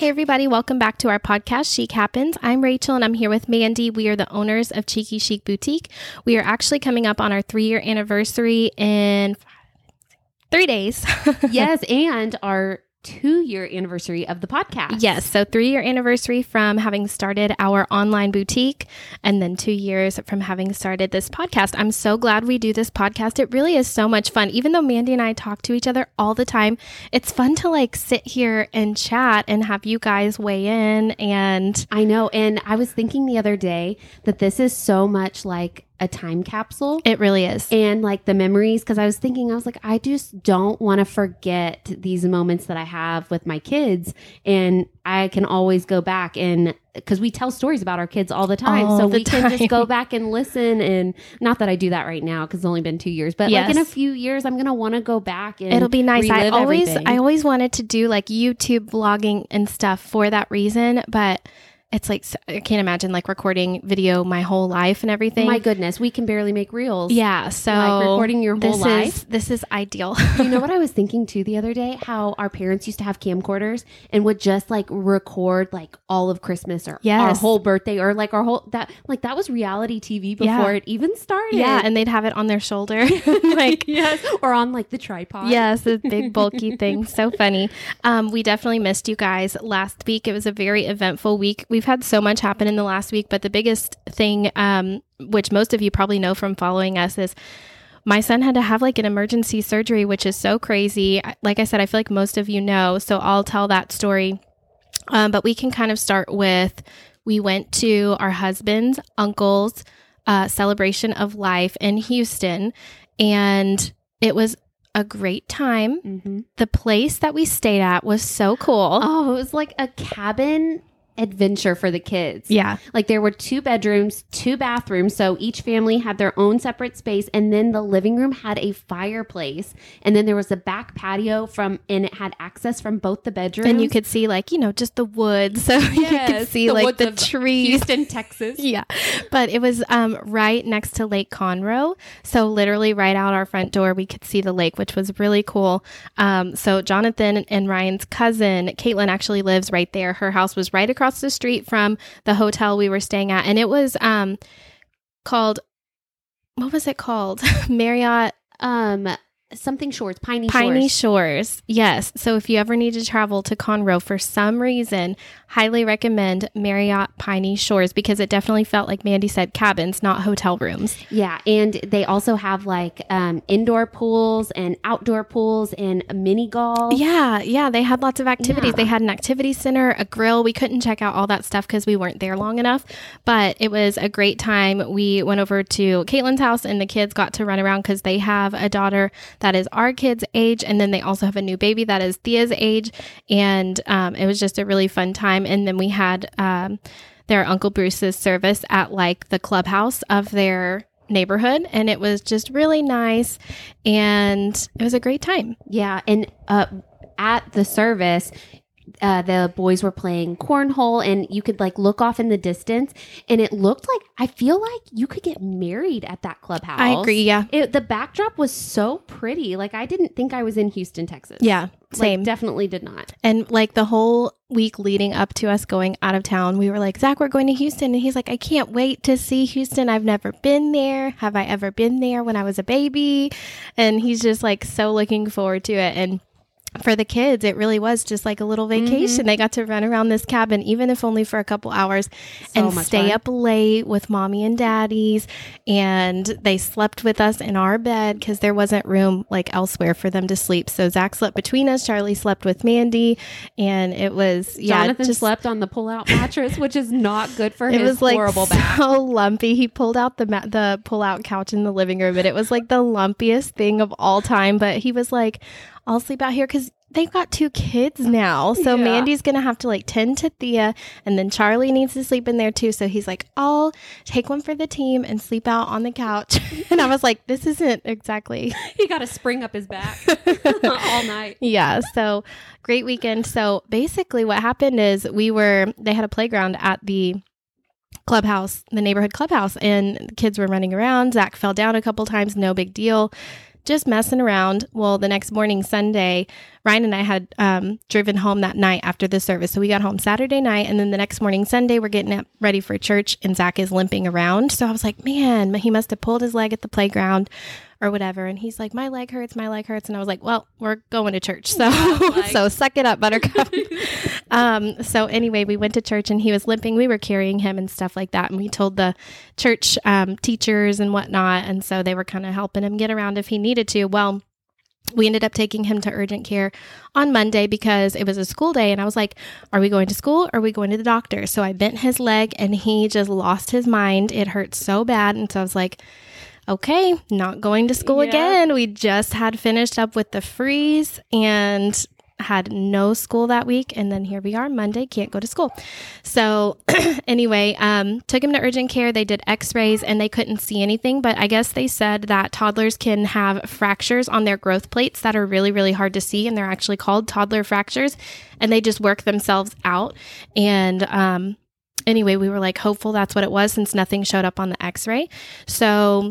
Hey everybody, welcome back to our podcast, Chic Happens. I'm Rachel and I'm here with Mandy. We are the owners of Cheeky Chic Boutique. We are actually coming up on our 3-year anniversary in 3 days. Yes, and our 2-year anniversary of the podcast. Yes, so 3-year anniversary from having started our online boutique and then 2 years from having started this podcast. I'm so glad we do this podcast. It really is so much fun. Even though Mandy and I talk to each other all the time, it's fun to like sit here and chat and have you guys weigh in. And I know. And I was thinking the other day that this is so much like a time capsule. It really is. And like the memories, because I was like, I just don't want to forget these moments that I have with my kids. And I can always go back and because we tell stories about our kids all the time. So we can just go back and listen. And not that I do that right now because it's only been 2 years, but like in a few years, I'm going to want to go back and it'll be nice. I everything. always wanted to do like YouTube vlogging and stuff for that reason, but it's like, I can't imagine like recording video my whole life and everything. My goodness, we can barely make reels. Yeah. So like recording your whole life. This is ideal. You know what I was thinking too the other day? How our parents used to have camcorders and would just like record like all of Christmas or our whole birthday or like our whole, that was reality TV before it even started. Yeah. And they'd have it on their shoulder. Like, yes. Or on like the tripod. Yes. A big bulky thing. So funny. We definitely missed you guys last week. It was a very eventful week. We've had so much happen in the last week, but the biggest thing, which most of you probably know from following us, is my son had to have like an emergency surgery, which is so crazy. Like I said, I feel like most of you know, so I'll tell that story. But we can kind of start with, we went to our husband's uncle's celebration of life in Houston, and it was a great time. Mm-hmm. The place that we stayed at was so cool. Oh, it was like a cabin adventure for the kids. Yeah. Like there were 2 bedrooms, 2 bathrooms. So each family had their own separate space. And then the living room had a fireplace. And then there was a back patio and it had access from both the bedrooms. And you could see like, just the woods. So you could see like the trees. Houston, Texas. Yeah. But it was right next to Lake Conroe. So literally right out our front door, we could see the lake, which was really cool. So Jonathan and Ryan's cousin, Caitlin, actually lives right there. Her house was right across the street from the hotel we were staying at, and it was called, what was it called? Marriott something Shores, Piney Shores. Yes. So if you ever need to travel to Conroe for some reason, highly recommend Marriott Piney Shores, because it definitely felt like Mandy said, cabins, not hotel rooms. Yeah. And they also have like indoor pools and outdoor pools and a mini golf. Yeah. Yeah. They had lots of activities. Yeah. They had an activity center, a grill. We couldn't check out all that stuff because we weren't there long enough, but it was a great time. We went over to Caitlin's house and the kids got to run around because they have a daughter that is our kids' age, and then they also have a new baby that is Thea's age, and it was just a really fun time. And then we had their Uncle Bruce's service at like the clubhouse of their neighborhood, and it was just really nice, and it was a great time. Yeah, and at the service, the boys were playing cornhole, and you could like look off in the distance, and it looked like, I feel like you could get married at that clubhouse. I agree. Yeah. The backdrop was so pretty. Like I didn't think I was in Houston, Texas. Yeah. Same. Like, definitely did not. And like the whole week leading up to us going out of town, we were like, Zach, we're going to Houston. And he's like, I can't wait to see Houston. I've never been there. Have I ever been there when I was a baby? And he's just like so looking forward to it. And for the kids, it really was just like a little vacation. Mm-hmm. They got to run around this cabin, even if only for a couple hours, and stay up late with mommy and daddies. And they slept with us in our bed because there wasn't room like elsewhere for them to sleep. So Zach slept between us. Charlie slept with Mandy. And it was, Jonathan slept on the pull-out mattress, which is not good for his was like horrible back. So lumpy. He pulled out the pull-out couch in the living room, and it was like the lumpiest thing of all time. But he was like, I'll sleep out here because they've got 2 kids now. So Mandy's going to have to like tend to Thea, and then Charlie needs to sleep in there too. So he's like, I'll take one for the team and sleep out on the couch. And I was like, this isn't exactly. He got to spring up his back all night. Yeah. So great weekend. So basically what happened is they had a playground at the clubhouse, the neighborhood clubhouse, and the kids were running around. Zach fell down a couple times. No big deal. just messing around. Well, the next morning, Sunday, Ryan and I had driven home that night after the service. So we got home Saturday night, and then the next morning, Sunday, we're getting up ready for church, and Zach is limping around. So I was like, man, he must have pulled his leg at the playground or whatever. And he's like, my leg hurts. And I was like, well, we're going to church. So, so suck it up, Buttercup. So anyway, we went to church and he was limping. We were carrying him and stuff like that. And we told the church teachers and whatnot. And so they were kind of helping him get around if he needed to. Well, we ended up taking him to urgent care on Monday because it was a school day. And I was like, are we going to school or are we going to the doctor? So I bent his leg and he just lost his mind. It hurt so bad. And so I was like, okay, not going to school again. We just had finished up with the freeze and had no school that week. And then here we are, Monday, can't go to school. So anyway, took him to urgent care. They did x-rays and they couldn't see anything. But I guess they said that toddlers can have fractures on their growth plates that are really, really hard to see. And they're actually called toddler fractures. And they just work themselves out. And anyway, we were like hopeful that's what it was since nothing showed up on the x-ray. So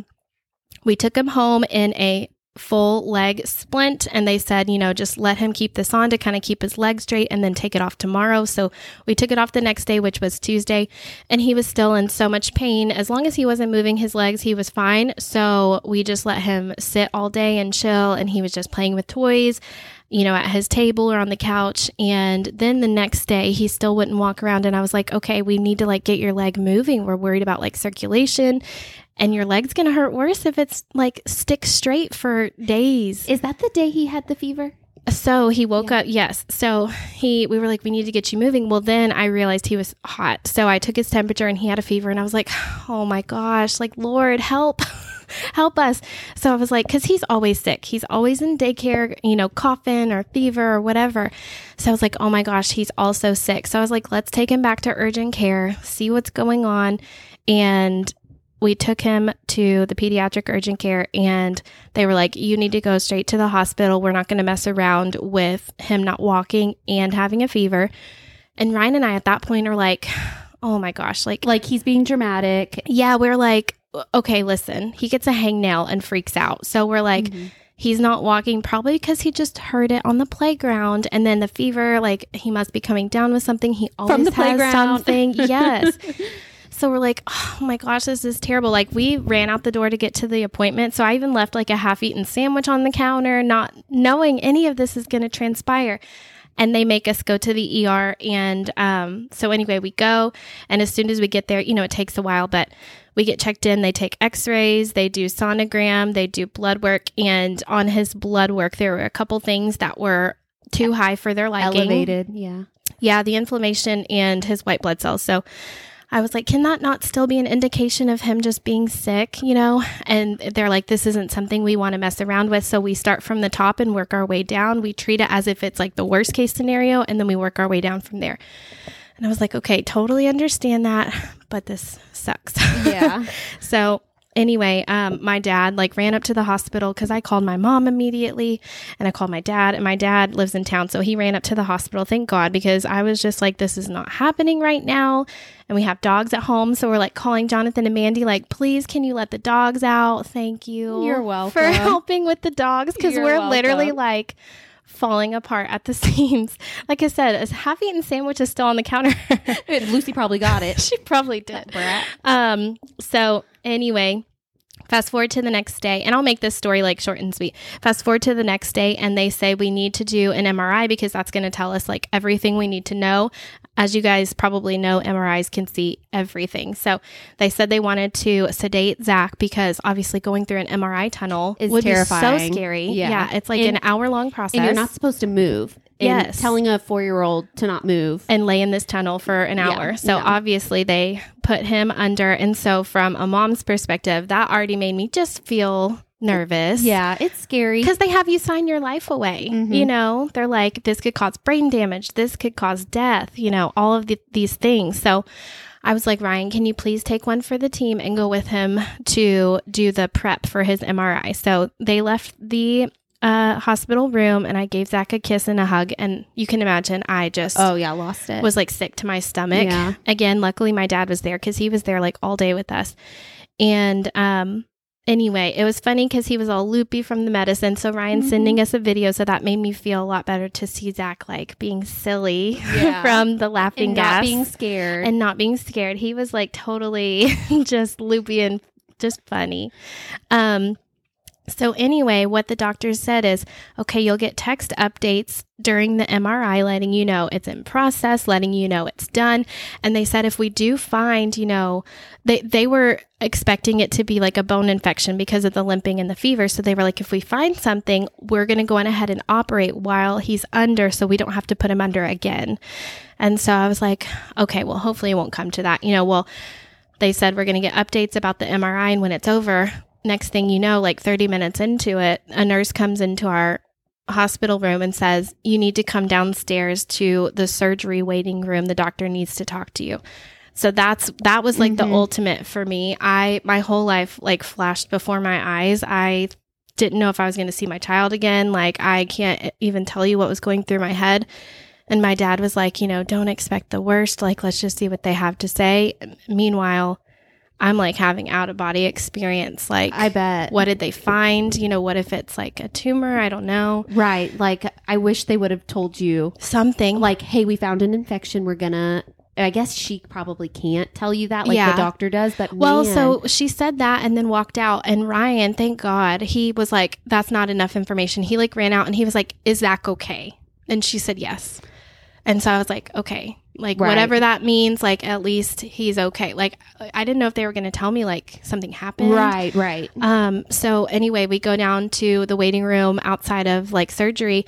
we took him home in a full leg splint, and they said, just let him keep this on to kind of keep his leg straight and then take it off tomorrow. So we took it off the next day, which was Tuesday, and he was still in so much pain. As long as he wasn't moving his legs, he was fine. So we just let him sit all day and chill, and he was just playing with toys, at his table or on the couch. And then the next day he still wouldn't walk around. And I was like, okay, we need to get your leg moving. We're worried about circulation. And your leg's going to hurt worse if it's stick straight for days. Is that the day he had the fever? So he woke up. Yes. So we were like, we need to get you moving. Well, then I realized he was hot. So I took his temperature and he had a fever. And I was like, oh my gosh, Lord, help. Help us. So I was like, because he's always sick. He's always in daycare, coughing or fever or whatever. So I was like, oh my gosh, he's also sick. So I was like, let's take him back to urgent care, see what's going on. And we took him to the pediatric urgent care, and they were like, you need to go straight to the hospital. We're not going to mess around with him not walking and having a fever. And Ryan and I at that point are like, oh my gosh, he's being dramatic. Yeah, we're like, okay, listen, he gets a hangnail and freaks out. So we're like, he's not walking probably because he just heard it on the playground. And then the fever, he must be coming down with something. He always from the has playground. Something. Yes. So we're like, oh my gosh, this is terrible. We ran out the door to get to the appointment. So I even left a half-eaten sandwich on the counter, not knowing any of this is going to transpire. And they make us go to the ER. And so anyway, we go. And as soon as we get there, it takes a while, but we get checked in. They take x-rays, they do sonogram, they do blood work. And on his blood work, there were a couple things that were too high for their liking. Elevated, yeah. Yeah, the inflammation and his white blood cells. So I was like, can that not still be an indication of him just being sick, And they're like, this isn't something we want to mess around with. So we start from the top and work our way down. We treat it as if it's the worst case scenario, and then we work our way down from there. And I was like, okay, totally understand that, but this sucks. Yeah. So anyway, my dad ran up to the hospital because I called my mom immediately, and I called my dad, and my dad lives in town. So he ran up to the hospital, thank God, because I was just like, this is not happening right now. And we have dogs at home. So we're calling Jonathan and Mandy, please, can you let the dogs out? Thank you. You're welcome. For helping with the dogs, because we're welcome. literally falling apart at the seams. Like I said, a half-eaten sandwich is still on the counter. Lucy probably got it. She probably did. So anyway, fast forward to the next day, and I'll make this story short and sweet. Fast forward to the next day, and they say we need to do an MRI because that's going to tell us everything we need to know. As you guys probably know, MRIs can see everything. So they said they wanted to sedate Zach because obviously going through an MRI tunnel would terrifying. Be so scary. Yeah, it's an hour-long process. And you're not supposed to move. Yes. Telling a 4-year-old to not move. And lay in this tunnel for an hour. Yeah, so obviously they put him under. And so from a mom's perspective, that already made me just feel nervous. Yeah, it's scary. Because they have you sign your life away. They're like, this could cause brain damage. This could cause death, all of these things. So I was like, Ryan, can you please take one for the team and go with him to do the prep for his MRI? So they left the hospital room, and I gave Zach a kiss and a hug, and you can imagine I just lost it. Was sick to my stomach. Again, luckily my dad was there because he was there all day with us. And anyway, it was funny because he was all loopy from the medicine. So Ryan's sending us a video. So that made me feel a lot better to see Zach like being silly from the laughing and gas. Not being scared. And not being scared. He was like totally just loopy and just funny. So anyway, what the doctor said is, okay, you'll get text updates during the MRI, letting you know it's in process, letting you know it's done. And they said if we do find, you know, they were expecting it to be like a bone infection because of the limping and the fever. So they were like, if we find something, we're going to go on ahead and operate while he's under so we don't have to put him under again. And so I was like, okay, well, hopefully it won't come to that. You know, well, they said we're going to get updates about the MRI, and when it's over, next thing you know, like 30 minutes into it, a nurse comes into our hospital room and says, you need to come downstairs to the surgery waiting room. The doctor needs to talk to you. So that was like the ultimate for me. My whole life like flashed before my eyes. I didn't know if I was going to see my child again. Like, I can't even tell you what was going through my head. And my dad was like, you know, don't expect the worst. Like, let's just see what they have to say. Meanwhile, I'm like having out of body experience. Like, I bet. What did they find? You know, what if it's like a tumor? I don't know. Right. Like, I wish they would have told you something like, hey, we found an infection. We're gonna, I guess she probably can't tell you that like the doctor does. But well, so she said that and then walked out. And Ryan, thank God, he was like, that's not enough information. He like ran out and he was like, is Zach okay? And she said yes. And so I was like, okay, like whatever that means, like at least he's okay. Like, I didn't know if they were going to tell me like something happened. Right. So anyway, we go down to the waiting room outside of like surgery,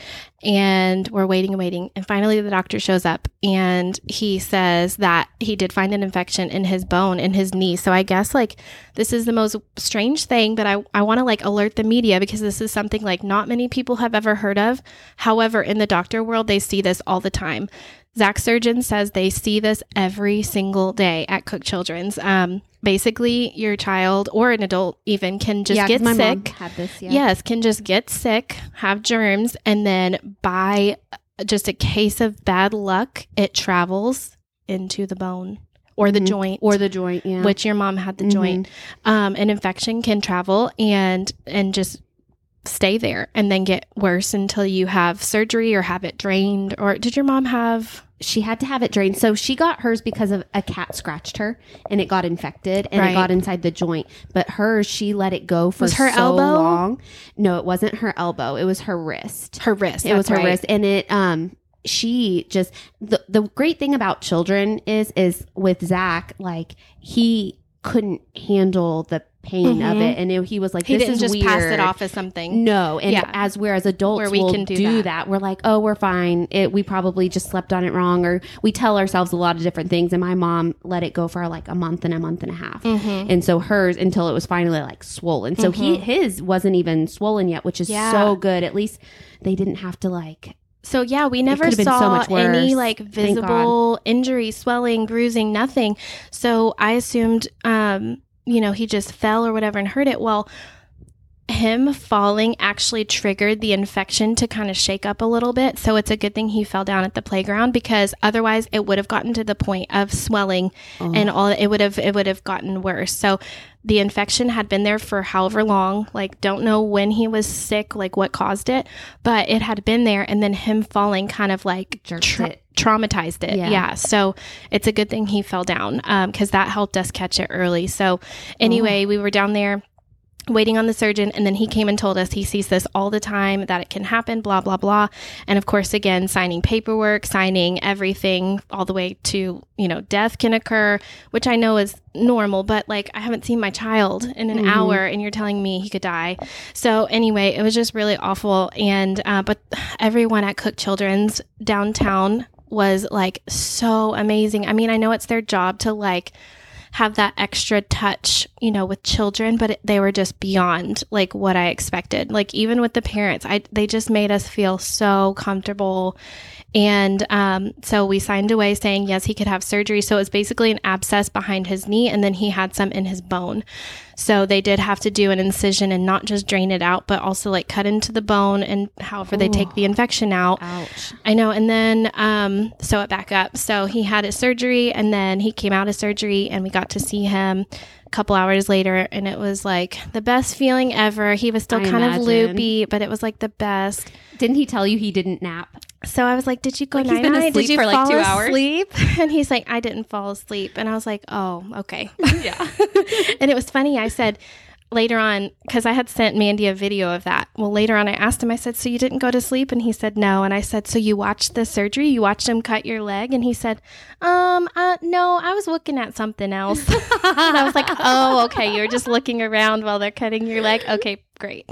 and we're waiting. And finally the doctor shows up and he says that he did find an infection in his bone, in his knee. So I guess like this is the most strange thing, but I want to like alert the media because this is something like not many people have ever heard of. However, in the doctor world, they see this all the time. Zach's surgeon says they see this every single day at Cook Children's. Basically, your child or an adult even can just get my sick. Mom had this, Yes, can just get sick, have germs, and then by just a case of bad luck, it travels into the bone or the joint. Or the joint, yeah. Which your mom had the joint. An infection can travel and just stay there and then get worse until you have surgery or have it drained. Or did your mom have... She had to have it drained. So she got hers because of a cat scratched her and it got infected and it got inside the joint. But hers, she let it go for her so elbow? long. No, it wasn't her elbow. It was her wrist. Her wrist. It was her wrist. And it, she just, the great thing about children is with Zach, like he couldn't handle the pain of it, and he was like, he this didn't is just weird. pass it off as something. No, and whereas adults where we will can do that, we're like, oh, we're fine. We probably just slept on it wrong, or we tell ourselves a lot of different things. And my mom let it go for like a month and a half, and so hers until it was finally like swollen. So his wasn't even swollen yet, which is so good. At least they didn't have to like. So yeah, we never saw any like visible injury, swelling, bruising, nothing. So I assumed, you know, he just fell or whatever and hurt it. Well, him falling actually triggered the infection to kind of shake up a little bit. So it's a good thing he fell down at the playground, because otherwise it would have gotten to the point of swelling and all. It would have gotten worse. So the infection had been there for however long, like don't know when he was sick, like what caused it, but it had been there. And then him falling kind of like traumatized it. Yeah. So it's a good thing he fell down, because that helped us catch it early. So anyway, we were down there waiting on the surgeon, and then he came and told us he sees this all the time, that it can happen, blah, blah, blah. And of course, again, signing paperwork, signing everything all the way to, you know, death can occur, which I know is normal, but like I haven't seen my child in an hour and you're telling me he could die. So anyway, it was just really awful. And, but everyone at Cook Children's downtown was like so amazing. I mean, I know it's their job to like have that extra touch, you know, with children, but they were just beyond like what I expected. Like even with the parents, they just made us feel so comfortable. And so we signed away saying, yes, he could have surgery. So it was basically an abscess behind his knee, and then he had some in his bone. So they did have to do an incision and not just drain it out, but also like cut into the bone and however they take the infection out. Ouch. I know. And then sew it back up. So he had his surgery, and then he came out of surgery and we got to see him a couple hours later, and it was like the best feeling ever. He was still kind of loopy, but it was like the best. Didn't he tell you he didn't nap? So I was like, did you go Like he's been night-night? asleep Did you for like fall 2 hours? asleep? And he's like, I didn't fall asleep. And I was like, oh, okay. Yeah. And it was funny. I said later on, because I had sent Mandy a video of that. Well, later on, I asked him, I said, so you didn't go to sleep? And he said, no. And I said, so you watched the surgery? You watched him cut your leg? And he said, no, I was looking at something else. And I was like, oh, okay. You were just looking around while they're cutting your leg. Okay, great.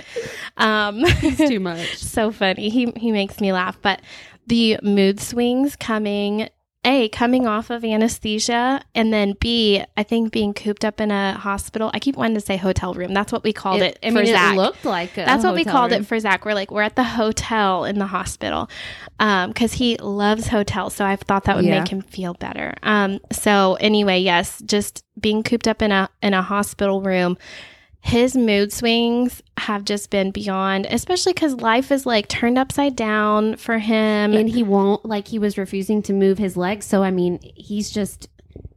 He's too much. So funny. He makes me laugh. But the mood swings coming off of anesthesia, and then B, I think being cooped up in a hospital. I keep wanting to say hotel room. That's what we called it for Zach. It looked like That's what we called it for Zach. We're at the hotel in the hospital because he loves hotels. So I thought that would make him feel better. So anyway, yes, just being cooped up in a hospital room. His mood swings have just been beyond, especially because life is like turned upside down for him. And he won't, like, he was refusing to move his legs. So, I mean, he's just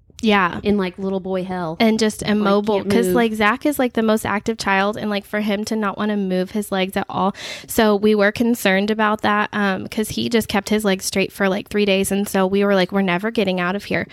in like little boy hell. And just immobile. Because like Zach is like the most active child, and like for him to not want to move his legs at all. So we were concerned about that because he just kept his legs straight for like 3 days. And so we were like, we're never getting out of here.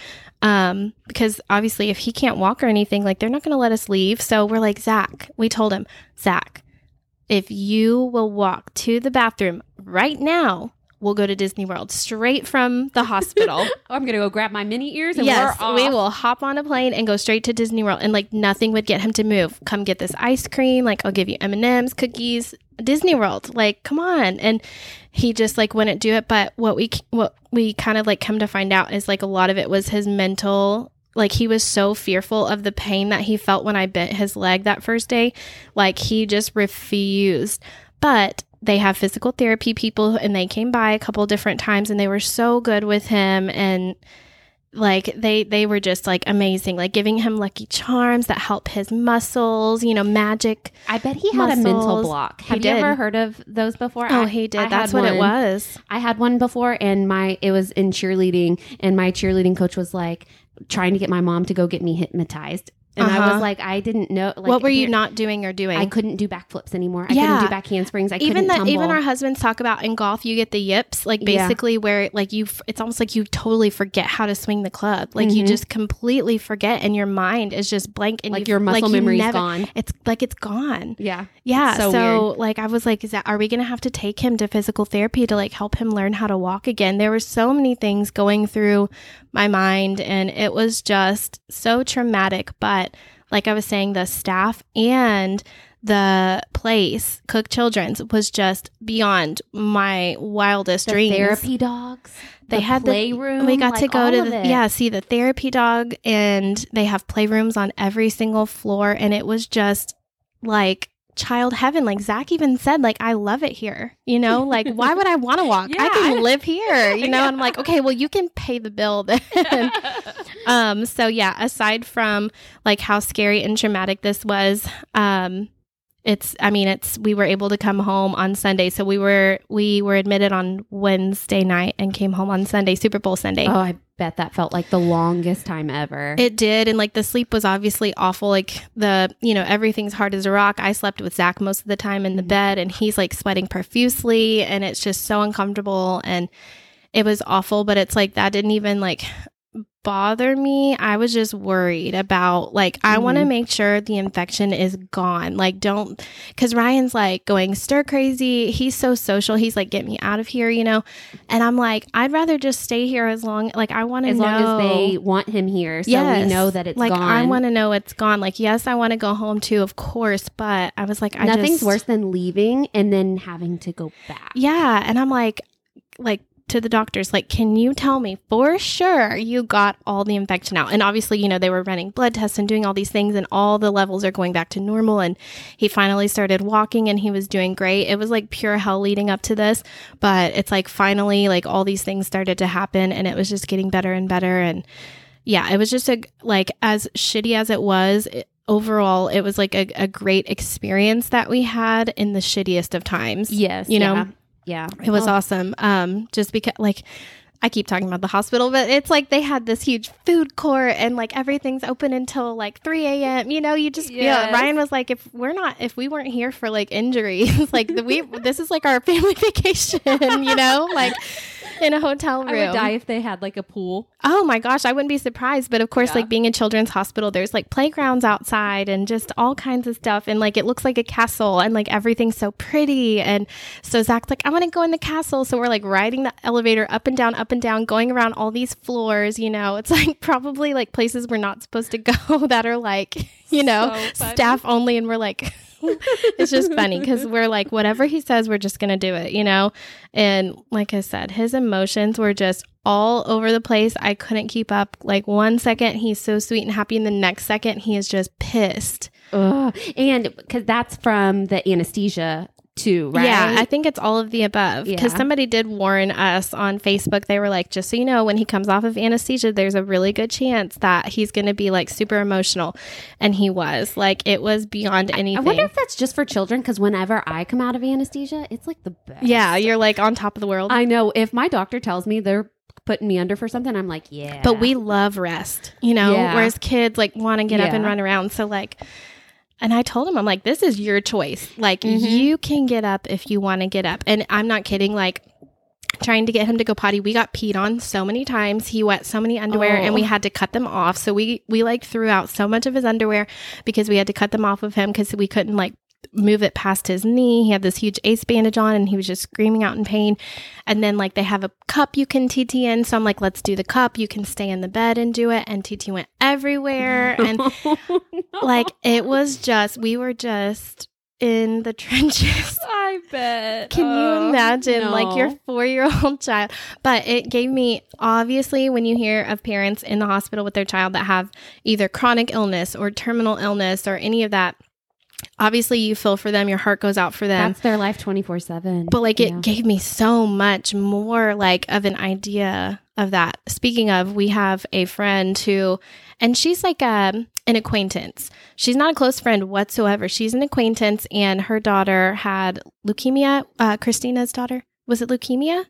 Because obviously if he can't walk or anything, like they're not going to let us leave. So we're like, Zach, we told him, Zach, if you will walk to the bathroom right now, we'll go to Disney World straight from the hospital. I'm going to go grab my mini ears and yes, we're off. We will hop on a plane and go straight to Disney World. And like nothing would get him to move. Come get this ice cream. Like I'll give you M&Ms, cookies, Disney World. Like, come on. And he just like wouldn't do it. But what we kind of like come to find out is like a lot of it was his mental. Like he was so fearful of the pain that he felt when I bent his leg that first day. Like he just refused. But they have physical therapy people, and they came by a couple different times, and they were so good with him. And like they were just like amazing, like giving him Lucky Charms that help his muscles, magic. I bet he had a mental block. Have you ever heard of those before? Oh, he did. That's what it was. I had one before, and it was in cheerleading, and my cheerleading coach was like trying to get my mom to go get me hypnotized. And I was like, I didn't know. Like, what were you not doing or doing? I couldn't do backflips anymore. I couldn't do back handsprings. I couldn't tumble. Even our husbands talk about in golf, you get the yips, like basically where like it's almost like you totally forget how to swing the club. Like you just completely forget, and your mind is just blank, and like your muscle memory's gone. It's like it's gone. Yeah. Yeah. So weird. like I was like, are we going to have to take him to physical therapy to like help him learn how to walk again? There were so many things going through my mind, and it was just so traumatic. But like I was saying, the staff and the place, Cook Children's, was just beyond my wildest dreams. Therapy dogs. They had playroom. We got to go to see the therapy dog, and they have playrooms on every single floor, and it was just like child heaven. Like Zach even said, like, I love it here, like why would I want to walk? I can live here, and I'm like, okay, well, you can pay the bill then. So yeah, aside from like how scary and traumatic this was, we were able to come home on Sunday. So we were admitted on Wednesday night and came home on Sunday, Super Bowl Sunday. Oh, I bet that felt like the longest time ever. It did. And like the sleep was obviously awful. Like everything's hard as a rock. I slept with Zach most of the time in the bed, and he's like sweating profusely, and it's just so uncomfortable, and it was awful. But it's like that didn't even like bother me. I was just worried about like I want to make sure the infection is gone. Like because Ryan's like going stir crazy. He's so social. He's like, get me out of here, and I'm like, I'd rather just stay here as long I want to know, as long as they want him here, so we know that it's like gone. I want to know it's gone. Like, yes, I want to go home too, of course, but I was like, nothing's worse than leaving and then having to go back. Yeah, and I'm like to the doctors, like, can you tell me for sure you got all the infection out? And obviously, they were running blood tests and doing all these things, and all the levels are going back to normal. And he finally started walking, and he was doing great. It was like pure hell leading up to this, but it's like finally, like all these things started to happen, and it was just getting better and better. And yeah, it was just as shitty as it was, overall, it was like a great experience that we had in the shittiest of times. Yes. you know? Yeah. It was awesome. Just because I keep talking about the hospital, but it's like they had this huge food court and like everything's open until like 3 a.m. You know, you just feel it. Ryan was like, if we weren't here for like injuries, like this is like our family vacation, you know, like in a hotel room. I would die if they had like a pool. Oh my gosh, I wouldn't be surprised. But of course, like being a children's hospital, there's like playgrounds outside and just all kinds of stuff. And like it looks like a castle and like everything's so pretty. And so Zach's like, I want to go in the castle. So we're like riding the elevator up and down, going around all these floors. You know, it's like probably like places we're not supposed to go that are like, you know, so staff only. And we're like, it's just funny because we're like, whatever he says, we're just going to do it, you know? And like I said, his emotions were just all over the place. I couldn't keep up. Like 1 second, he's so sweet and happy. And the next second, he is just pissed. Ugh. And because that's from the anesthesia too, right? Yeah, I think it's all of the above. Because somebody did warn us on Facebook. They were like, just so you know, when he comes off of anesthesia, there's a really good chance that he's going to be like super emotional. And he was. Like, it was beyond anything. I wonder if that's just for children, because whenever I come out of anesthesia, it's like the best. Yeah, you're like on top of the world. I know. If my doctor tells me they're putting me under for something, I'm like, yeah. But we love rest, you know, whereas kids like want to get up and run around. So like... And I told him, I'm like, this is your choice. Like, you can get up if you want to get up. And I'm not kidding. Like, trying to get him to go potty, we got peed on so many times. He wet so many underwear and we had to cut them off. So we like threw out so much of his underwear because we had to cut them off of him because we couldn't like move it past his knee. He had this huge ACE bandage on and he was just screaming out in pain. And then like they have a cup you can TT in. So I'm like, let's do the cup. You can stay in the bed and do it. And TT went everywhere. And like, it was just, we were just in the trenches. I bet. Can you imagine like your 4-year-old child? But it gave me, obviously, when you hear of parents in the hospital with their child that have either chronic illness or terminal illness or any of that, obviously you feel for them, your heart goes out for them. That's their life 24/7. But like it gave me so much more like of an idea of that. Speaking of, we have a friend who, and she's like an acquaintance. She's not a close friend whatsoever. She's an acquaintance and her daughter had leukemia. Christina's daughter. Was it leukemia?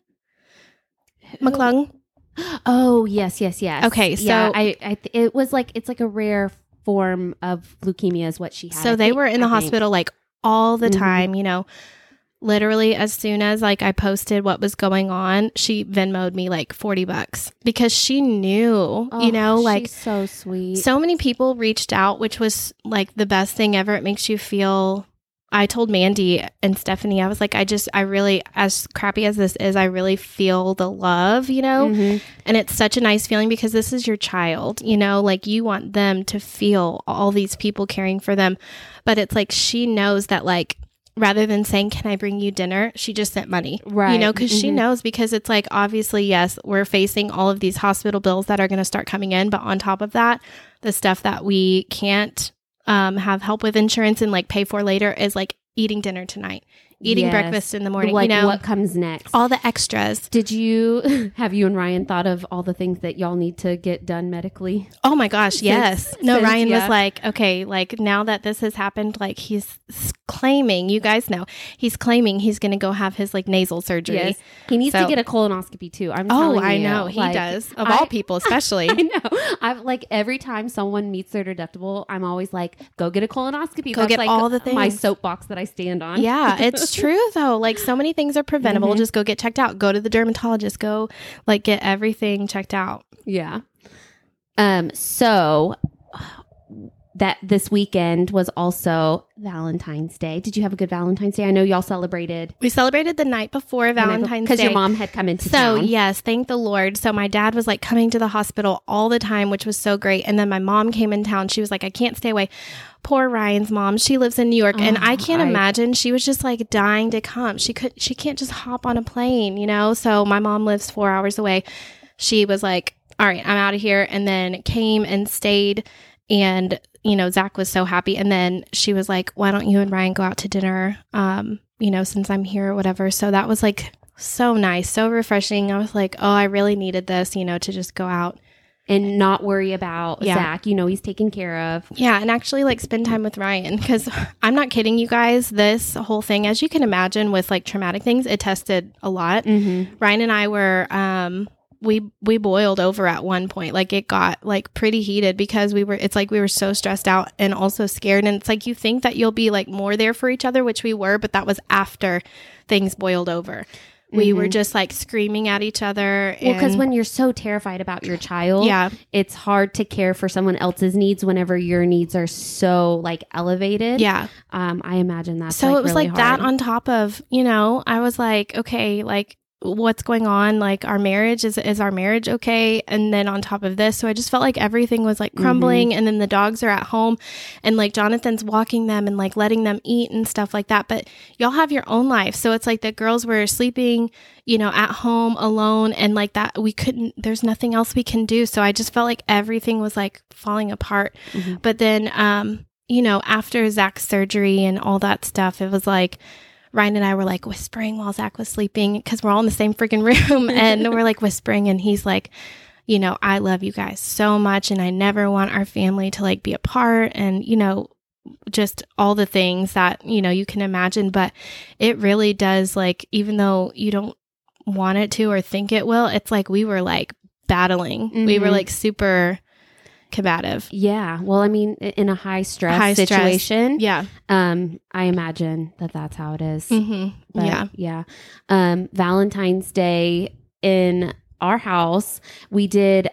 McClung? Oh, yes. Okay, so yeah, it was like, it's like a rare form of leukemia is what she had. So they were in the hospital like all the time, you know, literally as soon as like I posted what was going on, she Venmo'd me like $40 because she knew, you know, like she's so sweet. So many people reached out, which was like the best thing ever. It makes you feel, I told Mandy and Stephanie, I was like, I really, as crappy as this is, I really feel the love, you know, and it's such a nice feeling because this is your child, you know, like you want them to feel all these people caring for them. But it's like, she knows that like, rather than saying, can I bring you dinner? She just sent money, right? You know, because she knows, because it's like, obviously, yes, we're facing all of these hospital bills that are going to start coming in. But on top of that, the stuff that we can't have help with insurance and like pay for later is like eating dinner tonight, eating breakfast in the morning, like, you know, what comes next, all the extras. Did you and Ryan thought of all the things that y'all need to get done medically? Oh my gosh, yes. Ryan was like, okay, like now that this has happened, like he's claiming, you guys know, he's claiming he's going to go have his like nasal surgery. Yes. He needs to get a colonoscopy too. I'm telling you. I know. He does. Of all people, especially. I know. I've like, every time someone meets their deductible, I'm always like, go get a colonoscopy. Go get like all the things. My soapbox that I stand on. Yeah, it's true though. Like so many things are preventable. Just go get checked out. Go to the dermatologist. Go like get everything checked out. Yeah. So that this weekend was also Valentine's Day. Did you have a good Valentine's Day? I know y'all celebrated. We celebrated the night before Valentine's Day. Because your mom had come into town. So yes, thank the Lord. So my dad was like coming to the hospital all the time, which was so great. And then my mom came in town. She was like, I can't stay away. Poor Ryan's mom. She lives in New York. And I can't imagine. She was just like dying to come. She can't just hop on a plane, you know? So my mom lives 4 hours away. She was like, all right, I'm out of here. And then came and stayed. And, you know, Zach was so happy. And then she was like, why don't you and Ryan go out to dinner, you know, since I'm here or whatever. So that was like so nice, so refreshing. I was like, oh, I really needed this, you know, to just go out. And not worry about Zach. You know, he's taken care of. Yeah. And actually like spend time with Ryan. Because I'm not kidding you guys. This whole thing, as you can imagine with like traumatic things, it tested a lot. Ryan and I were we boiled over at one point. Like it got like pretty heated because it's like we were so stressed out and also scared. And it's like you think that you'll be like more there for each other, which we were, but that was after things boiled over. We were just like screaming at each other. Well, because when you're so terrified about your child, it's hard to care for someone else's needs whenever your needs are so like elevated. Yeah. I imagine that's so like it was really like hard. that on top of, I was like, okay, like what's going on? Like our marriage, is our marriage okay? And then on top of this, so I just felt like everything was like crumbling. And then the dogs are at home and like Jonathan's walking them and like letting them eat and stuff like that. But y'all have your own life. So it's like the girls were sleeping, at home alone, and like that there's nothing else we can do. So I just felt like everything was like falling apart. But then, after Zach's surgery and all that stuff, it was like, Ryan and I were like whispering while Zach was sleeping because we're all in the same freaking room and we're like whispering and he's like, I love you guys so much and I never want our family to like be apart and, just all the things that, you can imagine. But it really does, like, even though you don't want it to or think it will, it's like we were like battling. We were like super combative. Yeah. Well, I mean, in a high stress situation. Yeah. I imagine that's how it is. But, yeah. Valentine's Day in our house, we did,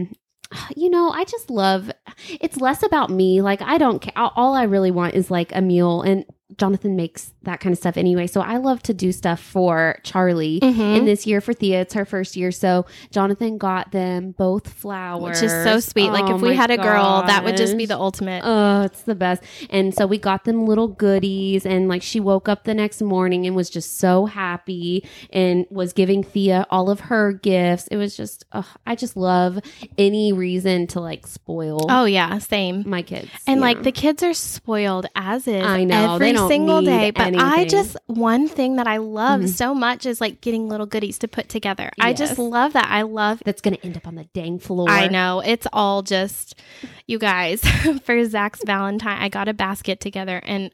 I just love, it's less about me. Like, I don't care. All I really want is like a meal, and Jonathan makes that kind of stuff anyway. So I love to do stuff for Charlie. And this year for Thea, it's her first year. So Jonathan got them both flowers. Which is so sweet. Like if we had a girl, that would just be the ultimate. Oh, it's the best. And so we got them little goodies, and like she woke up the next morning and was just so happy and was giving Thea all of her gifts. It was just, I just love any reason to like spoil. Oh yeah, same. My kids. And like the kids are spoiled as is. I know. Every single day. But anything. one thing that I love so much is like getting little goodies to put together. I just love that. I love that's going to end up on the dang floor. I know. It's all just, you guys, for Zach's Valentine, I got a basket together and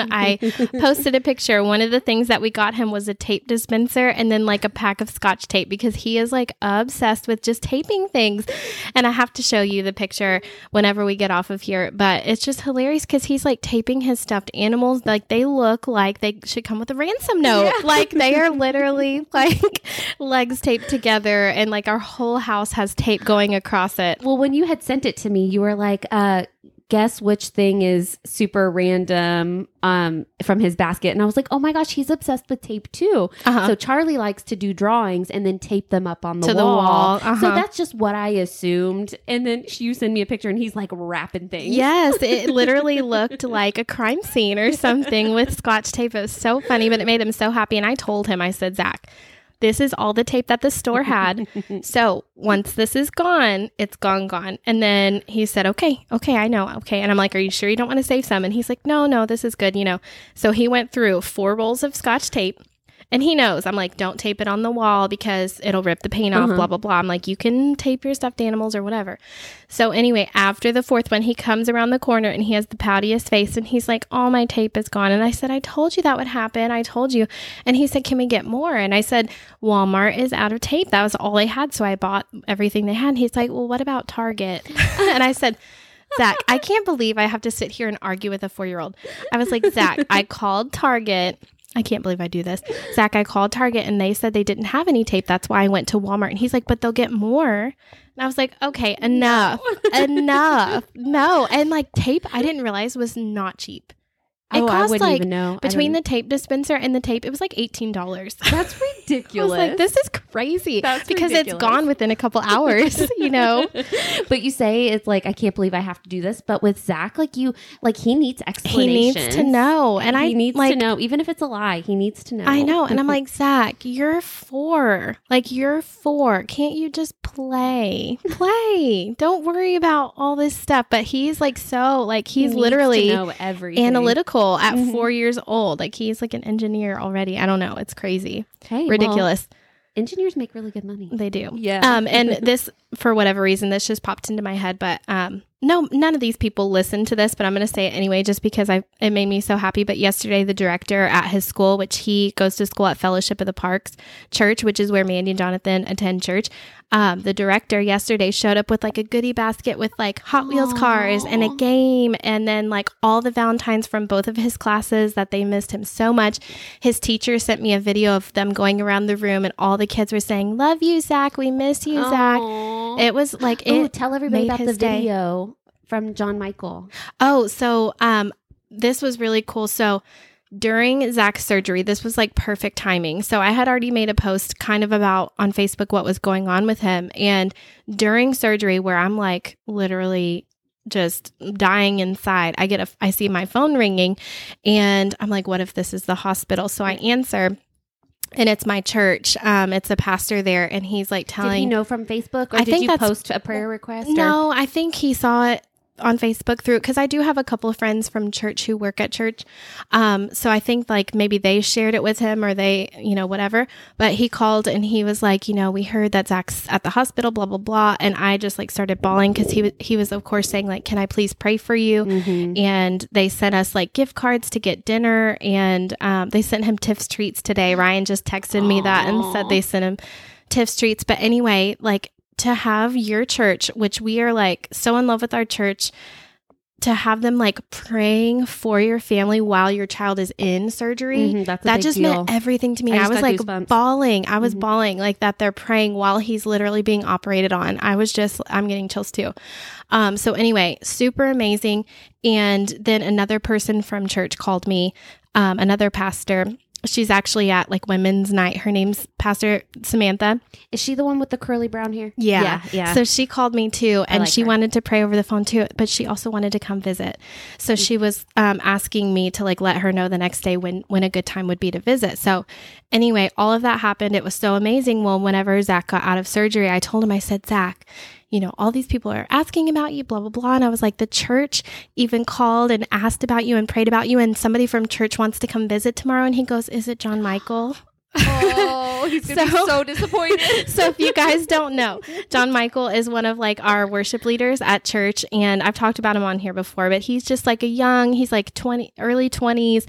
I posted a picture. One of the things that we got him was a tape dispenser and then like a pack of Scotch tape because he is like obsessed with just taping things. And I have to show you the picture whenever we get off of here. But it's just hilarious because he's like taping his stuffed animals. Like they look like they should come with a ransom note. Yeah. Like they are literally like legs taped together and like our whole house has tape going across it. Well, when you had sent it to me, you were like, guess which thing is super random from his basket. And I was like, oh my gosh, he's obsessed with tape too. So Charlie likes to do drawings and then tape them up on the wall. So that's just what I assumed. And then you send me a picture and he's like wrapping things. Yes, it literally looked like a crime scene or something with Scotch tape. It was so funny, but it made him so happy. And I told him, I said, Zach, this is all the tape that the store had. So once this is gone, it's gone. And then he said, okay, I know. Okay. And I'm like, are you sure you don't want to save some? And he's like, no, this is good. So he went through 4 rolls of Scotch tape. And he knows. I'm like, don't tape it on the wall because it'll rip the paint off, blah, blah, blah. I'm like, you can tape your stuffed animals or whatever. So anyway, after the 4th one, he comes around the corner and he has the poutiest face and he's like, all my tape is gone. And I said, I told you that would happen. I told you. And he said, can we get more? And I said, Walmart is out of tape. That was all they had. So I bought everything they had. And he's like, well, what about Target? And I said, Zach, I can't believe I have to sit here and argue with a 4-year-old. I was like, Zach, I called Target. I can't believe I do this. Zach, I called Target and they said they didn't have any tape. That's why I went to Walmart. And he's like, but they'll get more. And I was like, okay, enough. No. And like tape, I didn't realize was not cheap. It cost I wouldn't like, even know. Between the tape dispenser and the tape, it was like $18. That's ridiculous. I was like, this is crazy. That's because ridiculous. It's gone within a couple hours, But you say it's like, I can't believe I have to do this. But with Zach, like he needs explanations. He needs to know. And he needs to know. Even if it's a lie, he needs to know. I know. And I'm like, Zach, you're 4. Like, you're 4. Can't you just play? Don't worry about all this stuff. But he's like, he's literally know everything. Analytical at 4 years old. Like he's like an engineer already. I don't know. It's crazy. Hey, ridiculous. Well, engineers make really good money. They do. Yeah. And this, for whatever reason, this just popped into my head. But no, none of these people listen to this, but I'm going to say it anyway, just because it made me so happy. But yesterday, the director at his school, which he goes to school at Fellowship of the Parks Church, which is where Mandy and Jonathan attend church. The director yesterday showed up with like a goodie basket with like Hot Wheels cars and a game, and then like all the Valentines from both of his classes that they missed him so much. His teacher sent me a video of them going around the room, and all the kids were saying, "Love you, Zach. We miss you, Zach." It was like tell everybody about the video from John Michael. Oh, so this was really cool. So during Zach's surgery, this was like perfect timing. So I had already made a post kind of about on Facebook what was going on with him. And during surgery, where I'm like literally just dying inside, I see my phone ringing, and I'm like, what if this is the hospital? So I answer. And it's my church. It's a pastor there, and he's like telling. Did he know from Facebook, or did you post a prayer request? No, I think he saw it on Facebook through, because I do have a couple of friends from church who work at church. So I think like maybe they shared it with him, or they, whatever. But he called and he was like, we heard that Zach's at the hospital, blah, blah, blah. And I just like started bawling, because he was of course saying like, can I please pray for you? Mm-hmm. And they sent us like gift cards to get dinner, and they sent him Tiff's treats today. Ryan just texted me that and said they sent him Tiff's treats. But anyway, like, to have your church, which we are like so in love with our church, to have them like praying for your family while your child is in surgery, that just meant everything to me. I was like bawling. I was bawling like that. They're praying while he's literally being operated on. I'm getting chills too. So anyway, super amazing. And then another person from church called me, another pastor. She's actually at like women's night. Her name's Pastor Samantha. Is she the one with the curly brown hair? Yeah. So she called me too, and she wanted to pray over the phone too, but she also wanted to come visit. So she was asking me to like let her know the next day when a good time would be to visit. So anyway, all of that happened. It was so amazing. Well, whenever Zach got out of surgery, I told him, I said, Zach, all these people are asking about you, blah, blah, blah. And I was like, the church even called and asked about you and prayed about you. And somebody from church wants to come visit tomorrow. And he goes, is it John Michael? Oh, he's going to be so disappointed. So if you guys don't know, John Michael is one of like our worship leaders at church. And I've talked about him on here before, but he's just like he's like early 20s.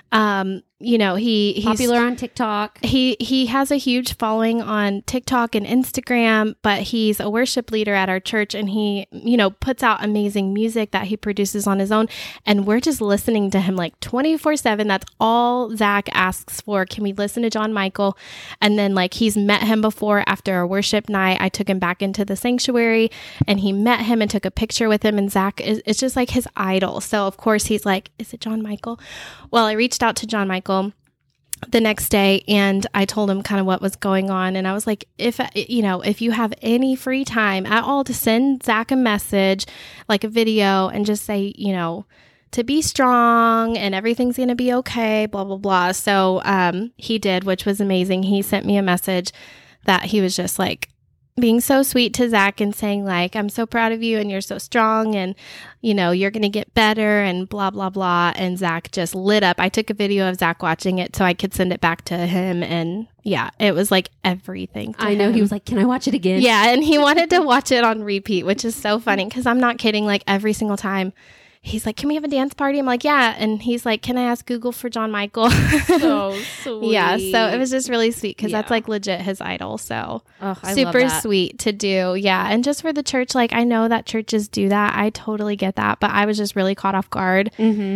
He's popular on TikTok. He has a huge following on TikTok and Instagram, but he's a worship leader at our church, and he, puts out amazing music that he produces on his own. And we're just listening to him like 24/7. That's all Zach asks for. Can we listen to John Michael? And then like he's met him before after a worship night. I took him back into the sanctuary, and he met him and took a picture with him. And Zach it's just like his idol. So of course he's like, is it John Michael? Well, I reached out to John Michael the next day, and I told him kind of what was going on. And I was like, if you have any free time at all to send Zach a message, like a video, and just say, to be strong and everything's going to be okay, blah, blah, blah. So he did, which was amazing. He sent me a message that he was just like being so sweet to Zach and saying like, I'm so proud of you and you're so strong, and you're going to get better and blah, blah, blah. And Zach just lit up. I took a video of Zach watching it so I could send it back to him. And yeah, it was like everything. I know. He was like, can I watch it again? Yeah. And he wanted to watch it on repeat, which is so funny, because I'm not kidding. Like every single time he's like, can we have a dance party? I'm like, yeah. And he's like, can I ask Google for John Michael? So sweet. Yeah. So it was just really sweet, because that's like legit his idol. So super sweet to do. Yeah. And just for the church, like I know that churches do that. I totally get that. But I was just really caught off guard,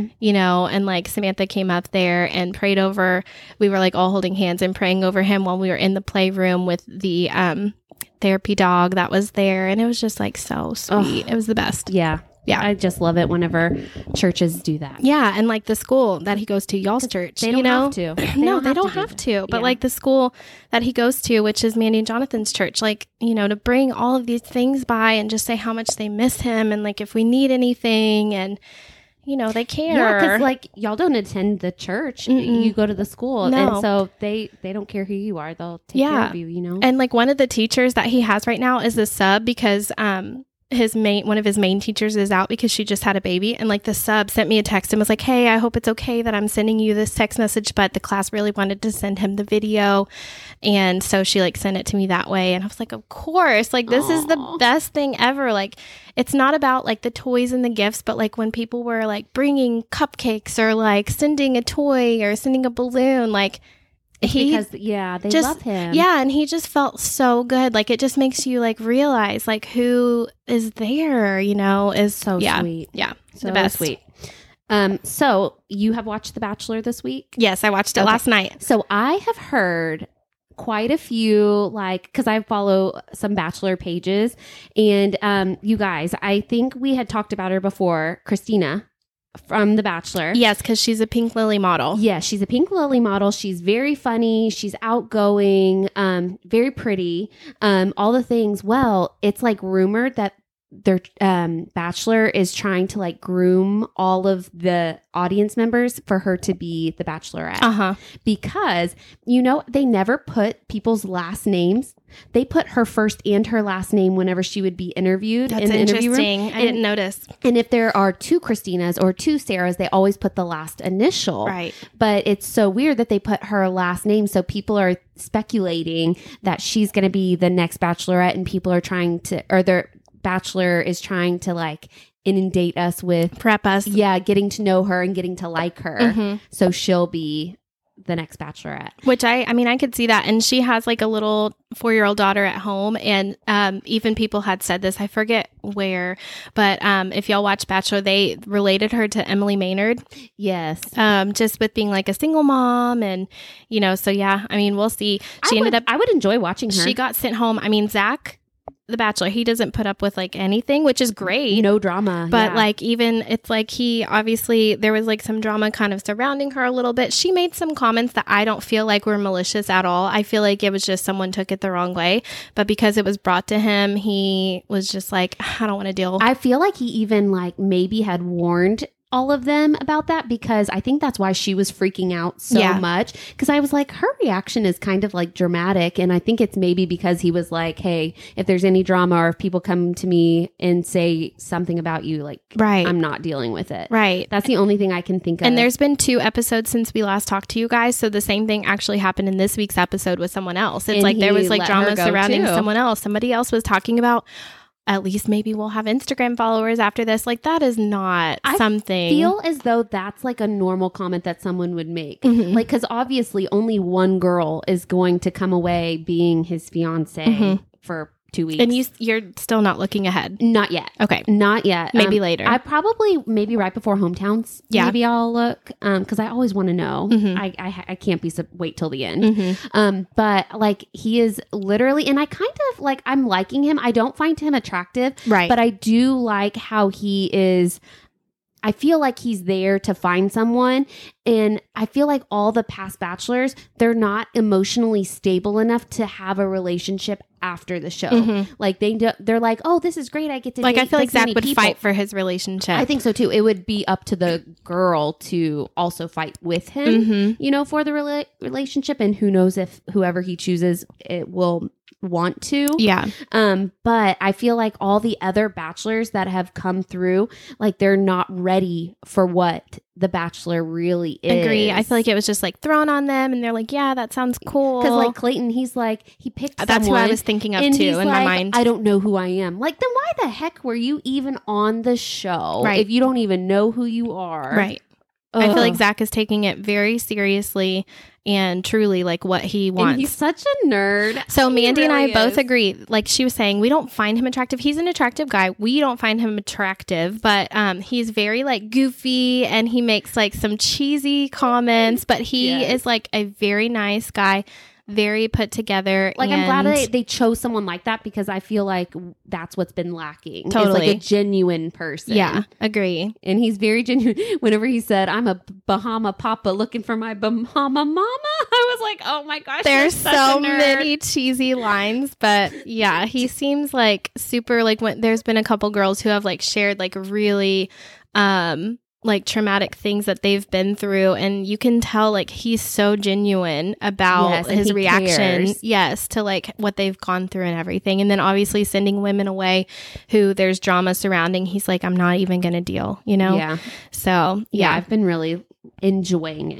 and like Samantha came up there and prayed over. We were like all holding hands and praying over him while we were in the playroom with the therapy dog that was there. And it was just like so sweet. It was the best. Yeah. Yeah, I just love it whenever churches do that. Yeah, and like the school that he goes to, y'all's church, they don't have to. They don't have to. But like the school that he goes to, which is Mandy and Jonathan's church, like, to bring all of these things by and just say how much they miss him, and like if we need anything, and they care. Yeah, because like y'all don't attend the church, you go to the school, and so they don't care who you are. They'll take care of you. And like one of the teachers that he has right now is a sub, because one of his main teachers is out because she just had a baby, and like the sub sent me a text and was like, hey, I hope it's okay that I'm sending you this text message, but the class really wanted to send him the video, and so she like sent it to me that way. And I was like, of course, like this is the best thing ever. Like it's not about like the toys and the gifts, but like when people were like bringing cupcakes or like sending a toy or sending a balloon, like they love him. Yeah, and he just felt so good. Like it just makes you like realize like who is there, you know, is so sweet. Yeah, so the best. Sweet. So you have watched The Bachelor this week? Yes, I watched it last night. So I have heard quite a few, like, because I follow some Bachelor pages, and you guys, I think we had talked about her before, Christina from The Bachelor. Yes, because she's a Pink Lily model. Yeah, she's a Pink Lily model. She's very funny. She's outgoing, very pretty, all the things. Well, it's like rumored that their Bachelor is trying to like groom all of the audience members for her to be the Bachelorette. Because, you know, they never put people's last names. They put her first and her last name whenever she would be interviewed in the interview room. I didn't notice. And if there are two Christinas or two Sarahs, they always put the last initial. Right. But it's so weird that they put her last name. So people are speculating that she's going to be the next Bachelorette, and people are trying to, or their Bachelor is trying to like inundate us with, prep us. Yeah, getting to know her and getting to like her. So she'll be the next Bachelorette. Which I mean, I could see that. And she has like a little 4-year-old daughter at home. And even people had said this, I forget where, but if y'all watch Bachelor, they related her to Emily Maynard. Yes. Just with being like a single mom. And, you know, so yeah, I mean, we'll see. I would enjoy watching her. She got sent home. I mean, Zach, the Bachelor, he doesn't put up with like anything, which is great. No drama. But like, even it's like he obviously, there was like some drama kind of surrounding her a little bit. She made some comments that I don't feel like were malicious at all. I feel like it was just someone took it the wrong way. But because it was brought to him, he was just like, I don't want to deal. I feel like he even like maybe had warned all of them about that, because I think that's why she was freaking out so much, because I was like, her reaction is kind of like dramatic, and I think it's maybe because he was like, hey, if there's any drama or if people come to me and say something about you, like, I'm not dealing with it. That's the only thing I can think of. And there's been 2 episodes since we last talked to you guys, so the same thing actually happened in this week's episode with someone else. It's like there was like drama surrounding someone else. Somebody else was talking about, at least maybe we'll have Instagram followers after this. Like, that is not something. I feel as though that's like a normal comment that someone would make. Like, because obviously only one girl is going to come away being his fiance for 2 weeks. And you're still not looking ahead? Not yet. Okay. Not yet. Maybe later. I probably, maybe right before hometowns. Yeah. Maybe I'll look, because I always want to know. I can't wait till the end. But like, he is literally, and I kind of like, I'm liking him. I don't find him attractive. Right. But I do like how he is. I feel like he's there to find someone. And I feel like all the past Bachelors, they're not emotionally stable enough to have a relationship after the show. Like they're like, oh, this is great. I get to like, date I feel like Zach would people. fight for his relationship. I think so too. It would be up to the girl to also fight with him, you know, for the relationship. And who knows if whoever he chooses, it will want to. Yeah. But I feel like all the other Bachelors that have come through, like, they're not ready for what The Bachelor really is. Agree. I feel like it was just like thrown on them, and they're like, yeah, that sounds cool. Because like Clayton, he's like, he picked someone. That's who I was thinking of too in my mind. I don't know who I am. Like, then why the heck were you even on the show? Right. If you don't even know who you are. Right. I feel like Zach is taking it very seriously and truly like what he wants. And he's such a nerd. So Mandy and I both agree. Like she was saying, we don't find him attractive. He's an attractive guy. We don't find him attractive, but he's very like goofy, and he makes like some cheesy comments, but he is like a very nice guy. Very put together. Like, I'm glad they chose someone like that, because I feel like that's what's been lacking. Totally. It's like a genuine person. Yeah, agree. And he's very genuine. Whenever he said, I'm a Bahama papa looking for my Bahama mama, I was like, oh my gosh. There's so many cheesy lines, but yeah, he seems like super, like, when there's been a couple girls who have like shared like really like traumatic things that they've been through, and you can tell like he's so genuine about his reaction to like what they've gone through and everything. And then obviously sending women away who there's drama surrounding, he's like, I'm not even gonna deal, so I've been really enjoying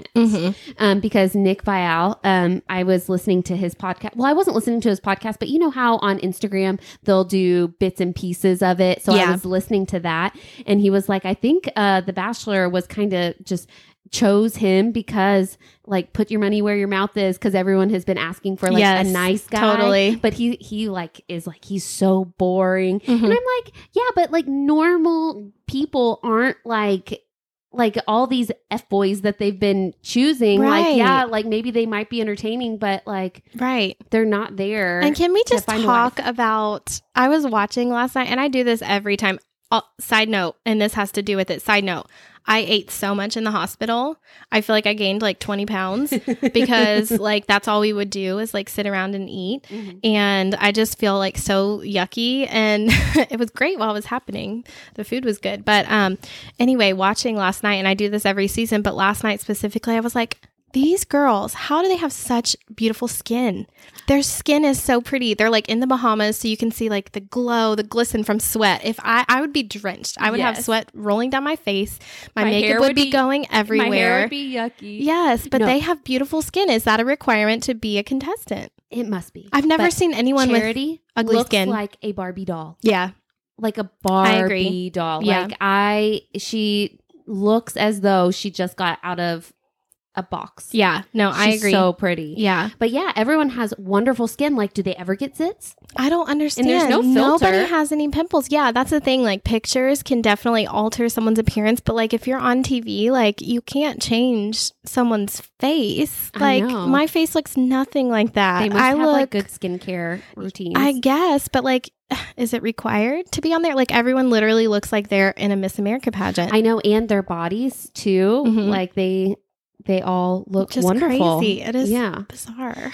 it because Nick Vial, I was listening to his podcast. Well, I wasn't listening to his podcast, but you know how on Instagram they'll do bits and pieces of it. So I was listening to that, and he was like, I think The Bachelor was kind of just chose him because like put your money where your mouth is, because everyone has been asking for like a nice guy. Totally. But he like is like he's so boring. And I'm like, yeah, but like normal people aren't like all these F-boys that they've been choosing. Right. Like, like maybe they might be entertaining, but like they're not there. And can we just talk about, I was watching last night, and I do this every time. Side note, and this has to do with it. Side note, I ate so much in the hospital. I feel like I gained like 20 pounds because like that's all we would do is like sit around and eat. And I just feel like so yucky, and it was great while it was happening. The food was good. But anyway, watching last night, and I do this every season, but last night specifically, I was like, these girls, how do they have such beautiful skin? Their skin is so pretty. They're like in the Bahamas, so you can see like the glow, the glisten from sweat. If I would be drenched. I would have sweat rolling down my face. My makeup would be going everywhere. My hair would be yucky. Yes, but they have beautiful skin. Is that a requirement to be a contestant? It must be. I've never seen anyone with ugly skin. Looks like a Barbie doll. Yeah. Like a Barbie doll. Yeah. Like she looks as though she just got out of a box. Yeah. No, I agree. So pretty. Yeah. But yeah, everyone has wonderful skin. Like, do they ever get zits? I don't understand. And there's no filter. Nobody has any pimples. Yeah, that's the thing. Like, pictures can definitely alter someone's appearance, but like if you're on TV, like you can't change someone's face. Like my face looks nothing like that. They must have like good skincare routines. I guess, but like, is it required to be on there? Like everyone literally looks like they're in a Miss America pageant. I know, and their bodies too. Like they all look just wonderful. Crazy. It is bizarre.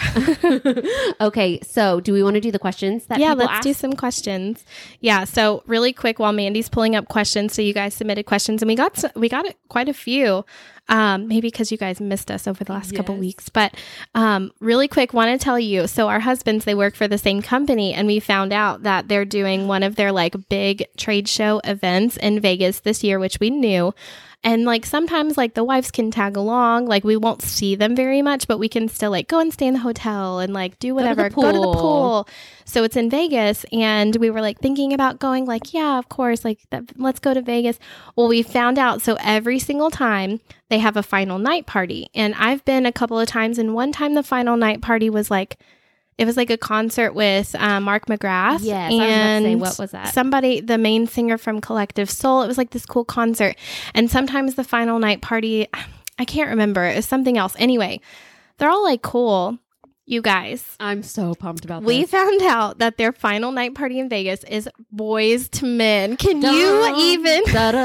Okay, so do we want to do the questions that people let's ask? do some questions. Yeah, so really quick while Mandy's pulling up questions, so you guys submitted questions, and we got quite a few. Maybe because you guys missed us over the last couple weeks, but really quick, want to tell you, so our husbands, they work for the same company, and we found out that they're doing one of their like big trade show events in Vegas this year, which we knew. And like sometimes like the wives can tag along, like we won't see them very much, but we can still like go and stay in the hotel and like do whatever, go to the pool. So it's in Vegas, and we were like thinking about going, like, yeah, of course, like let's go to Vegas. Well, we found out, so every single time they have a final night party, and I've been a couple of times, and one time the final night party was like, it was like a concert with Mark McGrath. Yes, and I was about to say, what was that? Somebody, the main singer from Collective Soul. It was like this cool concert. And sometimes the final night party, I can't remember. It was something else. Anyway, they're all like cool. You guys, I'm so pumped about this. We found out that their final night party in Vegas is Boys to Men. Can you even...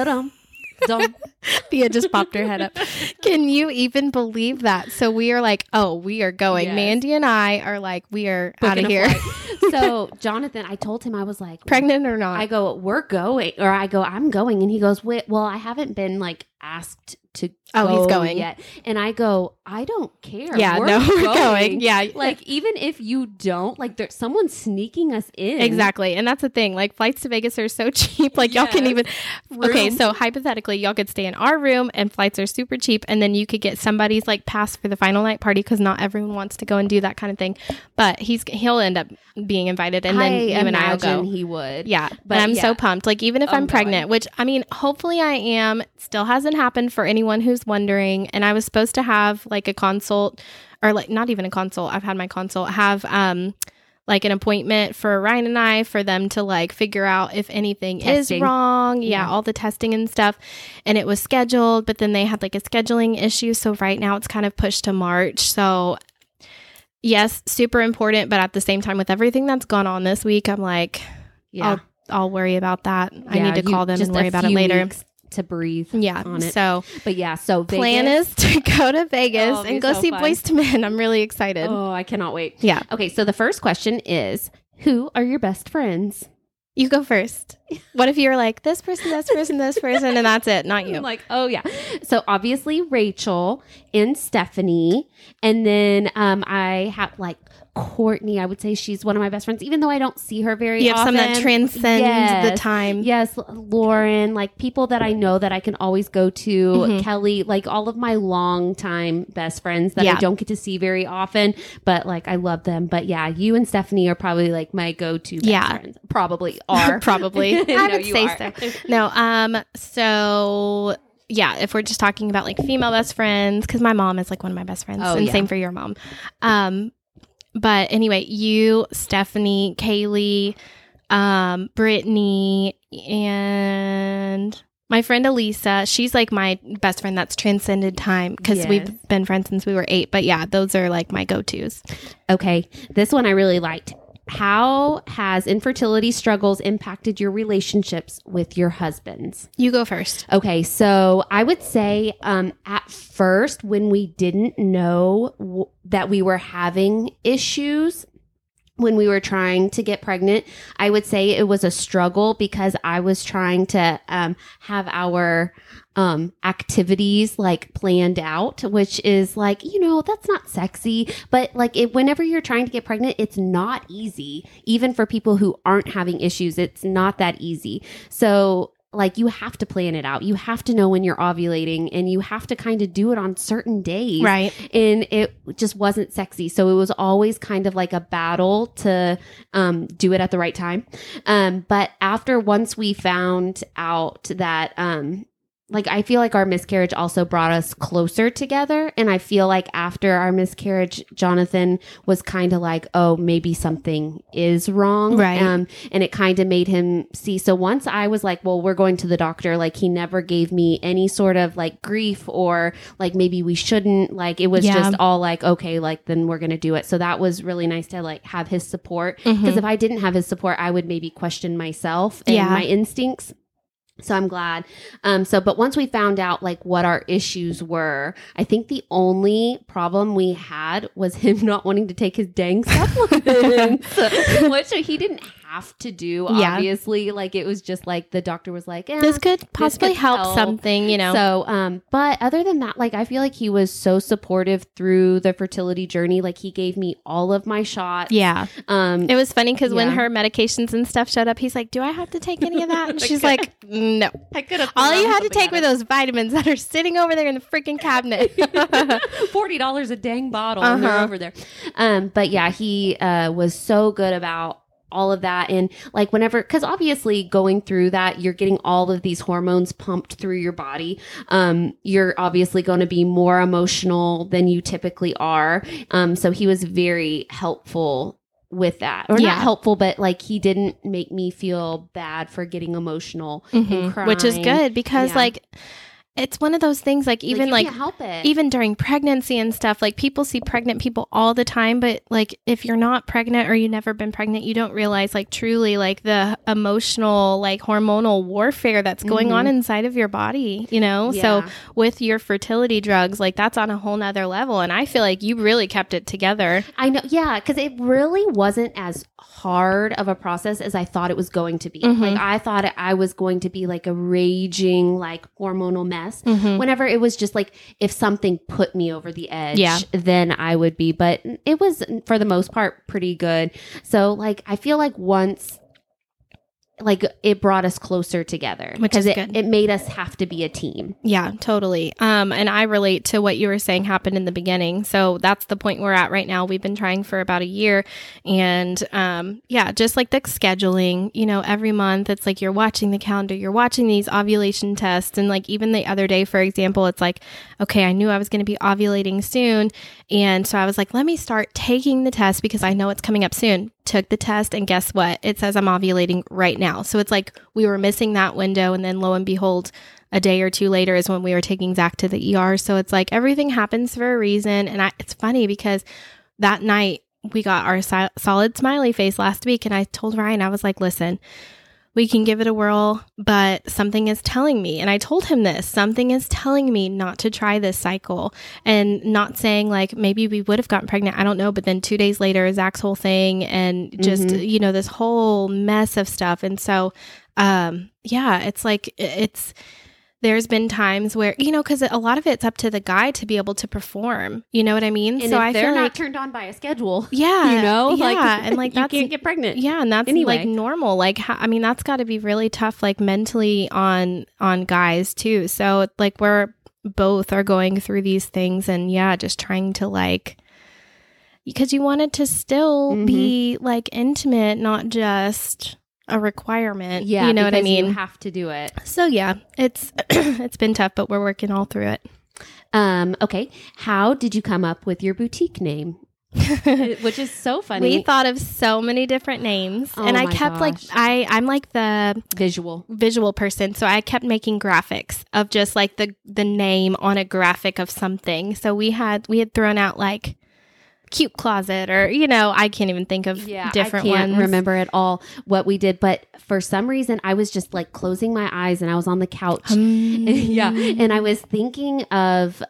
Thea just popped her head up. Can you even believe that? So we are like, oh, we are going. Yes. Mandy and I are like, we are out of here. So Jonathan, I told him, I was like, pregnant or not? I go, we're going. Or I go, I'm going. And he goes, wait, well, I haven't been like asked to go he's going yet. And I go, I don't care. Yeah, we're going. Yeah. Like, even if you don't, like, there's someone sneaking us in. Exactly. And that's the thing. Like, flights to Vegas are so cheap. Like, y'all can even... Okay, so hypothetically, y'all could stay in our room, and flights are super cheap, and then you could get somebody's, like, pass for the final night party, because not everyone wants to go and do that kind of thing. But he'll end up being invited, and then you and I will go. He would. Yeah. But I'm so pumped. Like, even if I'm pregnant, which, I mean, hopefully I am, still hasn't happened for anyone who's wondering. And I was supposed to have like a consult, or like not even a consult. I've had my consult, have like an appointment for Ryan and I, for them to like figure out if anything is wrong. Yeah, all the testing and stuff. And it was scheduled, but then they had like a scheduling issue. So right now it's kind of pushed to March. So yes, super important. But at the same time, with everything that's gone on this week, I'm like, I'll worry about that. I need to call them and worry about it later. To breathe on it. So, but yeah, so Vegas. Plan is to go to Vegas and go see Boys to Men. I'm really excited. Oh, I cannot wait. Yeah. Okay, so the first question is, who are your best friends? You go first. What if you're like, this person, and that's it, not you? I'm like, oh yeah. So obviously Rachel and Stephanie. And then I have like Courtney. I would say she's one of my best friends, even though I don't see her very often. You have some that transcend the time. Yes. Lauren, like people that I know that I can always go to. Kelly, like all of my longtime best friends that I don't get to see very often, but like I love them. But yeah, you and Stephanie are probably like my go-to best friends. Probably are. Probably. I would say are. so. No, so yeah, if we're just talking about like female best friends, because my mom is like one of my best friends, and same for your mom. But anyway, you, Stephanie, Kaylee, Brittany, and my friend Elisa. She's like my best friend that's transcended time because we've been friends since we were 8. But yeah, those are like my go-tos. Okay, this one I really liked. How has infertility struggles impacted your relationships with your husbands? You go first. Okay, so I would say at first, when we didn't know that we were having issues, when we were trying to get pregnant, I would say it was a struggle because I was trying to have our activities like planned out, which is like, that's not sexy, but like whenever you're trying to get pregnant, it's not easy. Even for people who aren't having issues, it's not that easy. So like you have to plan it out. You have to know when you're ovulating and you have to kind of do it on certain days. Right. And it just wasn't sexy. So it was always kind of like a battle to do it at the right time. But once we found out that like I feel like our miscarriage also brought us closer together. And I feel like after our miscarriage, Jonathan was kind of like, oh, maybe something is wrong. Right. And it kind of made him see. So once I was like, well, we're going to the doctor, like he never gave me any sort of like grief or like maybe we shouldn't. Like it was just all like, okay, like then we're going to do it. So that was really nice to like have his support. Because if I didn't have his support, I would maybe question myself and my instincts. So I'm glad. But once we found out like what our issues were, I think the only problem we had was him not wanting to take his dang supplements, which he didn't have to do, obviously. Like it was just like the doctor was like, this could possibly help something, So, but other than that, like I feel like he was so supportive through the fertility journey. Like he gave me all of my shots. Yeah. It was funny because when her medications and stuff showed up, he's like, do I have to take any of that? And she's like, no. I could have. All you had to take were those vitamins that are sitting over there in the freaking cabinet. $40 a dang bottle. And they're over there. But yeah, he was so good about all of that. And like whenever, because obviously going through that, you're getting all of these hormones pumped through your body. You're obviously going to be more emotional than you typically are. So he was very helpful with that, or not helpful, but like he didn't make me feel bad for getting emotional and crying, which is good because like it's one of those things like even like you can't help it. Even during pregnancy and stuff, like people see pregnant people all the time, but like if you're not pregnant or you've never been pregnant, you don't realize like truly like the emotional like hormonal warfare that's going on inside of your body, So with your fertility drugs, like that's on a whole nother level, and I feel like you really kept it together. I know, because it really wasn't as hard of a process as I thought it was going to be. Like I thought I was going to be like a raging like hormonal mess. Whenever it was just like if something put me over the edge, then I would be. But it was for the most part pretty good. So like I feel like once like it brought us closer together because it made us have to be a team. Yeah, totally. And I relate to what you were saying happened in the beginning. So that's the point we're at right now. We've been trying for about a year, and just like the scheduling, every month it's like you're watching the calendar, you're watching these ovulation tests. And like even the other day, for example, it's like, okay, I knew I was going to be ovulating soon. And so I was like, let me start taking the test because I know it's coming up soon. Took the test, and guess what? It says I'm ovulating right now. So it's like we were missing that window, and then lo and behold, a day or two later is when we were taking Zach to the ER. So it's like everything happens for a reason. And it's funny because that night we got our solid smiley face last week, and I told Ryan, I was like, listen, we can give it a whirl, but something is telling me, and I told him this, something is telling me not to try this cycle, and not saying like maybe we would have gotten pregnant. I don't know. But then 2 days later, Zach's whole thing, and just, this whole mess of stuff. And so, it's like, there's been times where, because a lot of it's up to the guy to be able to perform. You know what I mean? And so if they're not turned on by a schedule, and like you can't get pregnant. Yeah, and that's anyway. Like normal. Like, that's got to be really tough, like mentally on guys too. So like we're both are going through these things, and just trying to like, because you want it to still be like intimate, not just a requirement. Yeah, you know what I mean? You have to do it. So it's it's been tough, but we're working all through it. Okay. How did you come up with your boutique name? Which is so funny. We thought of so many different names, and I kept like I'm like the visual person, so I kept making graphics of just like the name on a graphic of something. So we had thrown out like Cute Closet, or I can't even think of different ones. I can't remember at all what we did, but for some reason I was just like closing my eyes, and I was on the couch and I was thinking of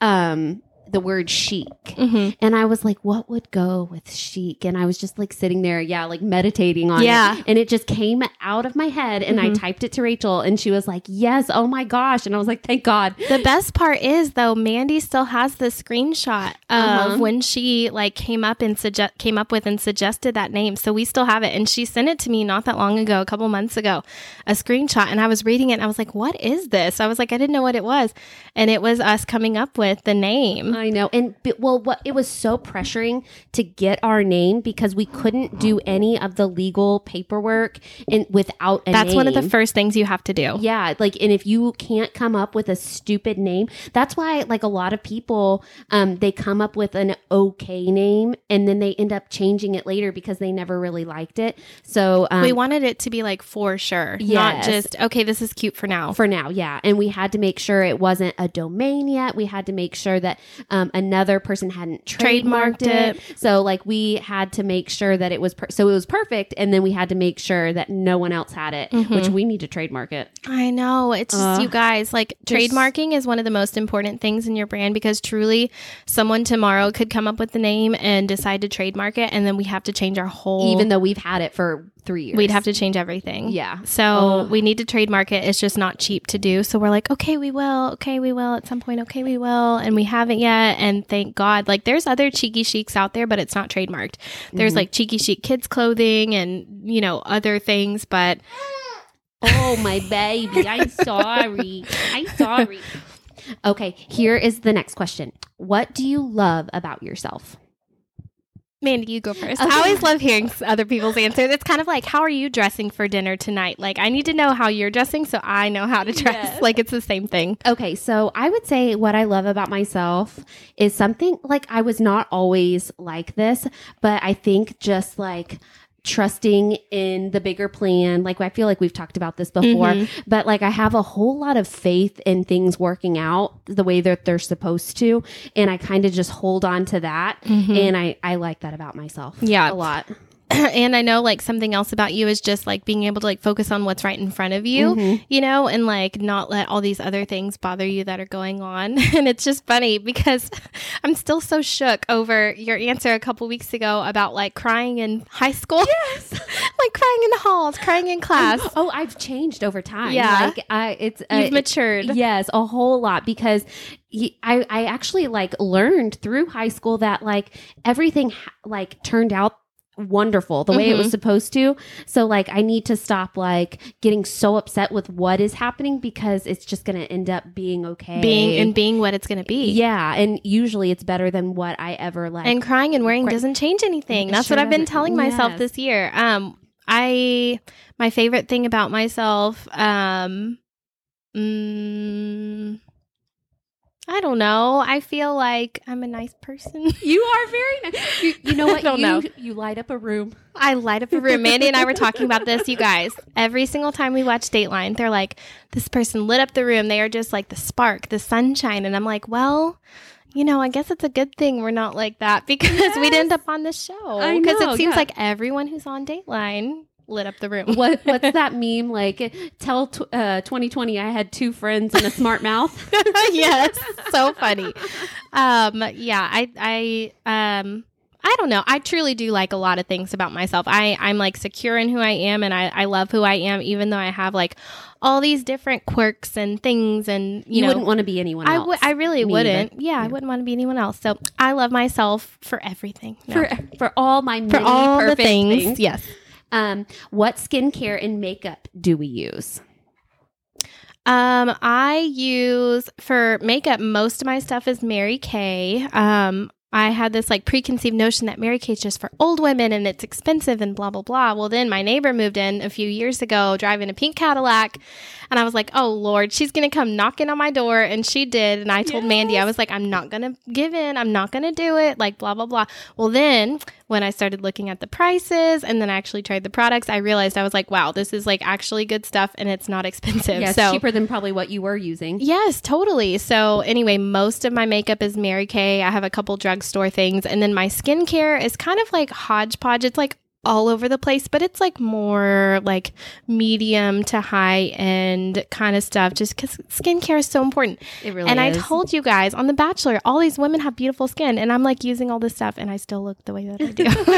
the word chic, and I was like, what would go with chic? And I was just like sitting there like meditating on it, and it just came out of my head, and I typed it to Rachel, and she was like, yes, oh my gosh. And I was like, thank God. The best part is though, Mandy still has the screenshot of when she like came up with and suggested that name, so we still have it, and she sent it to me not that long ago, a couple months ago, a screenshot, and I was reading it, and I was like, what is this? I was like, I didn't know what it was, and it was us coming up with the name. I know. And it was so pressuring to get our name, because we couldn't do any of the legal paperwork without a name. That's one of the first things you have to do. Yeah. Like, and if you can't come up with a stupid name, that's why like a lot of people, they come up with an okay name, and then they end up changing it later because they never really liked it. So we wanted it to be like for sure, not just, okay, this is cute for now. For now. Yeah. And we had to make sure it wasn't a domain yet. We had to make sure that another person hadn't trademarked it. So like we had to make sure that it was so it was perfect, and then we had to make sure that no one else had it, which we need to trademark it. I know. It's just, you guys, like trademarking is one of the most important things in your brand, because truly someone tomorrow could come up with the name and decide to trademark it, and then we have to change our whole, even though we've had it for 3 years. We'd have to change everything. Yeah. So we need to trademark it. It's just not cheap to do. So we're like, okay, we will at some point. Okay, we will. And we haven't yet. And thank God, like there's other Cheeky Chics out there, but it's not trademarked. There's like Cheeky Chic kids clothing and, other things, but. Oh, my baby. I'm sorry. Okay. Here is the next question. What do you love about yourself? Mandy, you go first. Okay. I always love hearing other people's answers. It's kind of like, how are you dressing for dinner tonight? Like, I need to know how you're dressing so I know how to dress. Yes. Like, it's the same thing. Okay, so I would say what I love about myself is something, like, I was not always like this, but I think just like trusting in the bigger plan. Like, I feel like we've talked about this before, but like I have a whole lot of faith in things working out the way that they're supposed to. And I kind of just hold on to that. And I like that about myself. Yeah. A lot. And I know like something else about you is just like being able to like focus on what's right in front of you, and like not let all these other things bother you that are going on. And it's just funny because I'm still so shook over your answer a couple weeks ago about like crying in high school. Yes. Like crying in the halls, crying in class. Oh, I've changed over time. Yeah. Like you've matured. Yes, a whole lot, because I actually like learned through high school that like everything like turned out wonderful the way it was supposed to. So like I need to stop like getting so upset with what is happening, because it's just going to end up being okay. Being what it's going to be. Yeah. And usually it's better than what I ever like. And crying and worrying doesn't change anything. That's what I've been telling myself this year. My favorite thing about myself, I don't know. I feel like I'm a nice person. You are very nice. You know what? You light up a room. I light up a room. Mandy and I were talking about this, you guys. Every single time we watch Dateline, they're like, this person lit up the room. They are just like the spark, the sunshine. And I'm like, well, I guess it's a good thing we're not like that, because we'd end up on the show. Because it seems like everyone who's on Dateline lit up the room. What's that meme? Like, tell 2020 I had 2 friends and a smart mouth. Yes, so funny. I don't know. I truly do like a lot of things about myself. I'm like secure in who I am, and I love who I am, even though I have like all these different quirks and things. And you know, wouldn't want to be anyone else. I really wouldn't. Either. Yeah, I wouldn't want to be anyone else. So I love myself for everything. No. For all my many for all perfect the things. Yes. What skincare and makeup do we use? I use for makeup, most of my stuff is Mary Kay. I had this like preconceived notion that Mary Kay's just for old women and it's expensive and blah, blah, blah. Well, then my neighbor moved in a few years ago driving a pink Cadillac. And I was like, oh, Lord, she's going to come knocking on my door. And she did. And I told Mandy, I was like, I'm not going to give in. I'm not going to do it. Like, blah, blah, blah. Well, then when I started looking at the prices and then I actually tried the products, I realized I was like, wow, this is like actually good stuff and it's not expensive. Yeah, so cheaper than probably what you were using. Yes, totally. So anyway, most of my makeup is Mary Kay. I have a couple drugstore things. And then my skincare is kind of like hodgepodge. It's like all over the place, but it's like more like medium to high end kind of stuff, just because skincare is so important. It really and is. I told you guys on The Bachelor, all these women have beautiful skin, and I'm like using all this stuff and I still look the way that I do. I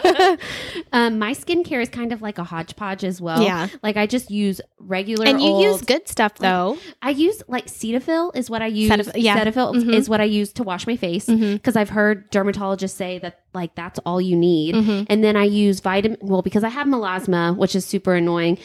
don't know. My skincare is kind of like a hodgepodge as well. Yeah. Like I just use regular and you old, use good stuff though. I use like Cetaphil is what I use. Cetaphil is what I use to wash my face, because I've heard dermatologists say that like that's all you need. And then I use because I have melasma, which is super annoying.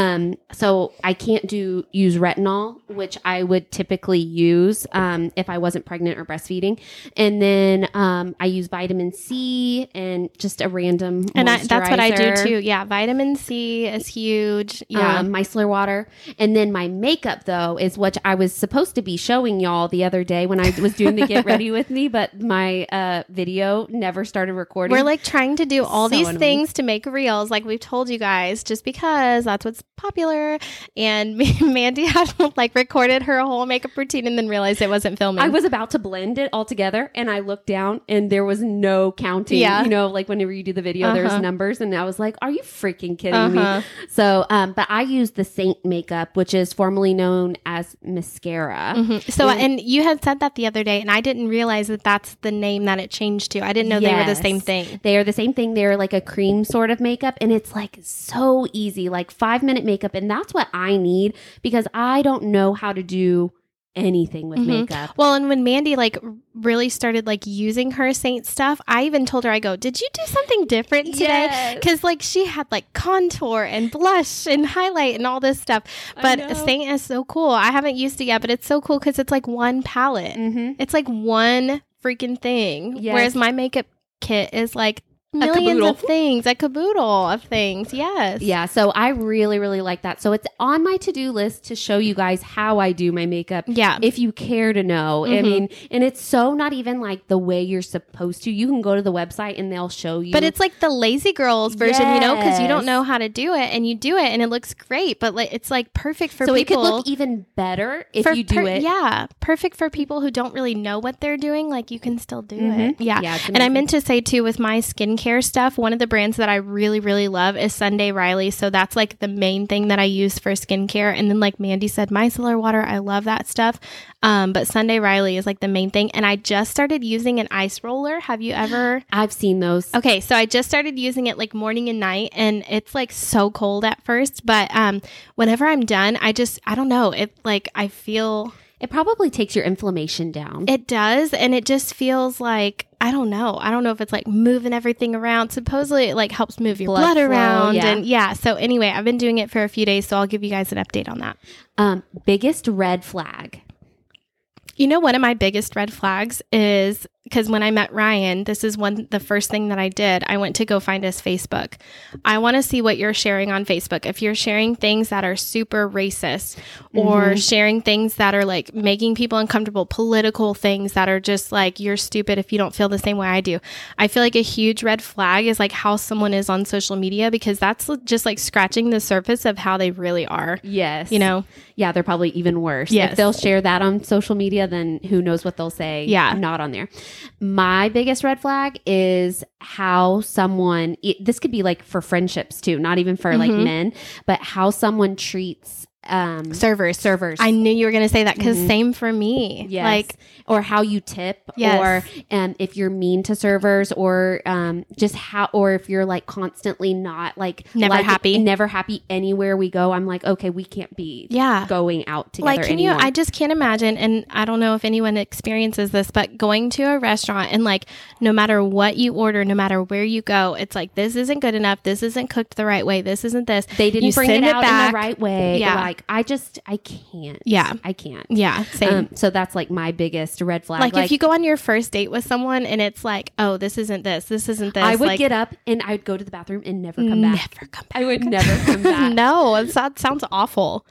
So I can't use retinol, which I would typically use if I wasn't pregnant or breastfeeding. And then I use vitamin C and just a random moisturizer. And that's what I do too. Yeah, vitamin C is huge. Yeah, micellar water. And then my makeup though is what I was supposed to be showing y'all the other day when I was doing the Get Ready With Me, but my video never started recording. We're like trying to do all these annoying. things to make reels, like we've told you guys, just because that's what's popular. And Mandy had like recorded her whole makeup routine and then realized it wasn't filming. I was about to blend it all together and I looked down and there was no counting. Yeah. You know, like whenever you do the video, there's numbers, and I was like, are you freaking kidding me? So, but I use the Saint makeup, which is formerly known as mascara. So, and you had said that the other day, and I didn't realize that that's the name that it changed to. I didn't know they were the same thing. They are the same thing. They're like a cream sort of makeup, and it's like so easy, like 5-minute makeup. And that's what I need because I don't know how to do anything with makeup. Well, and when Mandy like really started like using her Saint stuff, I even told her, I go, did you do something different today? Because like she had like contour and blush and highlight and all this stuff. But Saint is so cool. I haven't used it yet, but it's so cool because it's like one palette. It's like one freaking thing. Yes. Whereas my makeup kit is like millions of things, a caboodle of things. Yes. Yeah. So I really, really like that. So it's on my to-do list to show you guys how I do my makeup. Yeah. If you care to know. I mean, and it's so not even like the way you're supposed to. You can go to the website and they'll show you. But it's like the lazy girls version, you know, because you don't know how to do it and you do it and it looks great. But like it's like perfect for people. So it could look even better if you do it. Yeah. Perfect for people who don't really know what they're doing. Like you can still do it. Yeah. And I meant to say too, with my skincare stuff, one of the brands that I really, really love is Sunday Riley. So that's like the main thing that I use for skincare. And then like Mandy said, micellar water, I love that stuff. But Sunday Riley is like the main thing. And I just started using an ice roller. Have you ever? I've seen those. Okay. So I just started using it like morning and night, and it's like so cold at first. But whenever I'm done, I don't know. It like, I feel... It probably takes your inflammation down. It does. And it just feels like, I don't know if it's like moving everything around. Supposedly it like helps move your blood around. Yeah. And yeah. So anyway, I've been doing it for a few days. So I'll give you guys an update on that. Biggest red flag. You know, one of my biggest red flags is because when I met Ryan, this is the first thing that I did. I went to go find his Facebook. I want to see what you're sharing on Facebook. If you're sharing things that are super racist or sharing things that are like making people uncomfortable, political things that are just like, you're stupid if you don't feel the same way I do. I feel like a huge red flag is like how someone is on social media, because that's just like scratching the surface of how they really are. Yes. You know? Yeah, they're probably even worse. Yes. If they'll share that on social media, then who knows what they'll say Yeah. not on there. My biggest red flag is how someone, this could be like for friendships too, not even for like men, but how someone treats servers. I knew you were going to say that because same for me. Yes. Like, or how you tip, yes. or if you're mean to servers, or just how, or if you're like constantly not like never happy anywhere we go. I'm like, okay, we can't be going out together like, anymore. I just can't imagine, and I don't know if anyone experiences this, but going to a restaurant and like no matter what you order, no matter where you go, it's like, this isn't good enough, this isn't cooked the right way, this isn't this. They didn't bring it out back in the right way. Yeah. Like I can't. Yeah. I can't. Yeah. Same. So that's like my biggest red flag. Like if you go on your first date with someone and it's like, oh, this isn't this. I would get up and I would go to the bathroom and never come back. I would never come back. No, that sounds awful.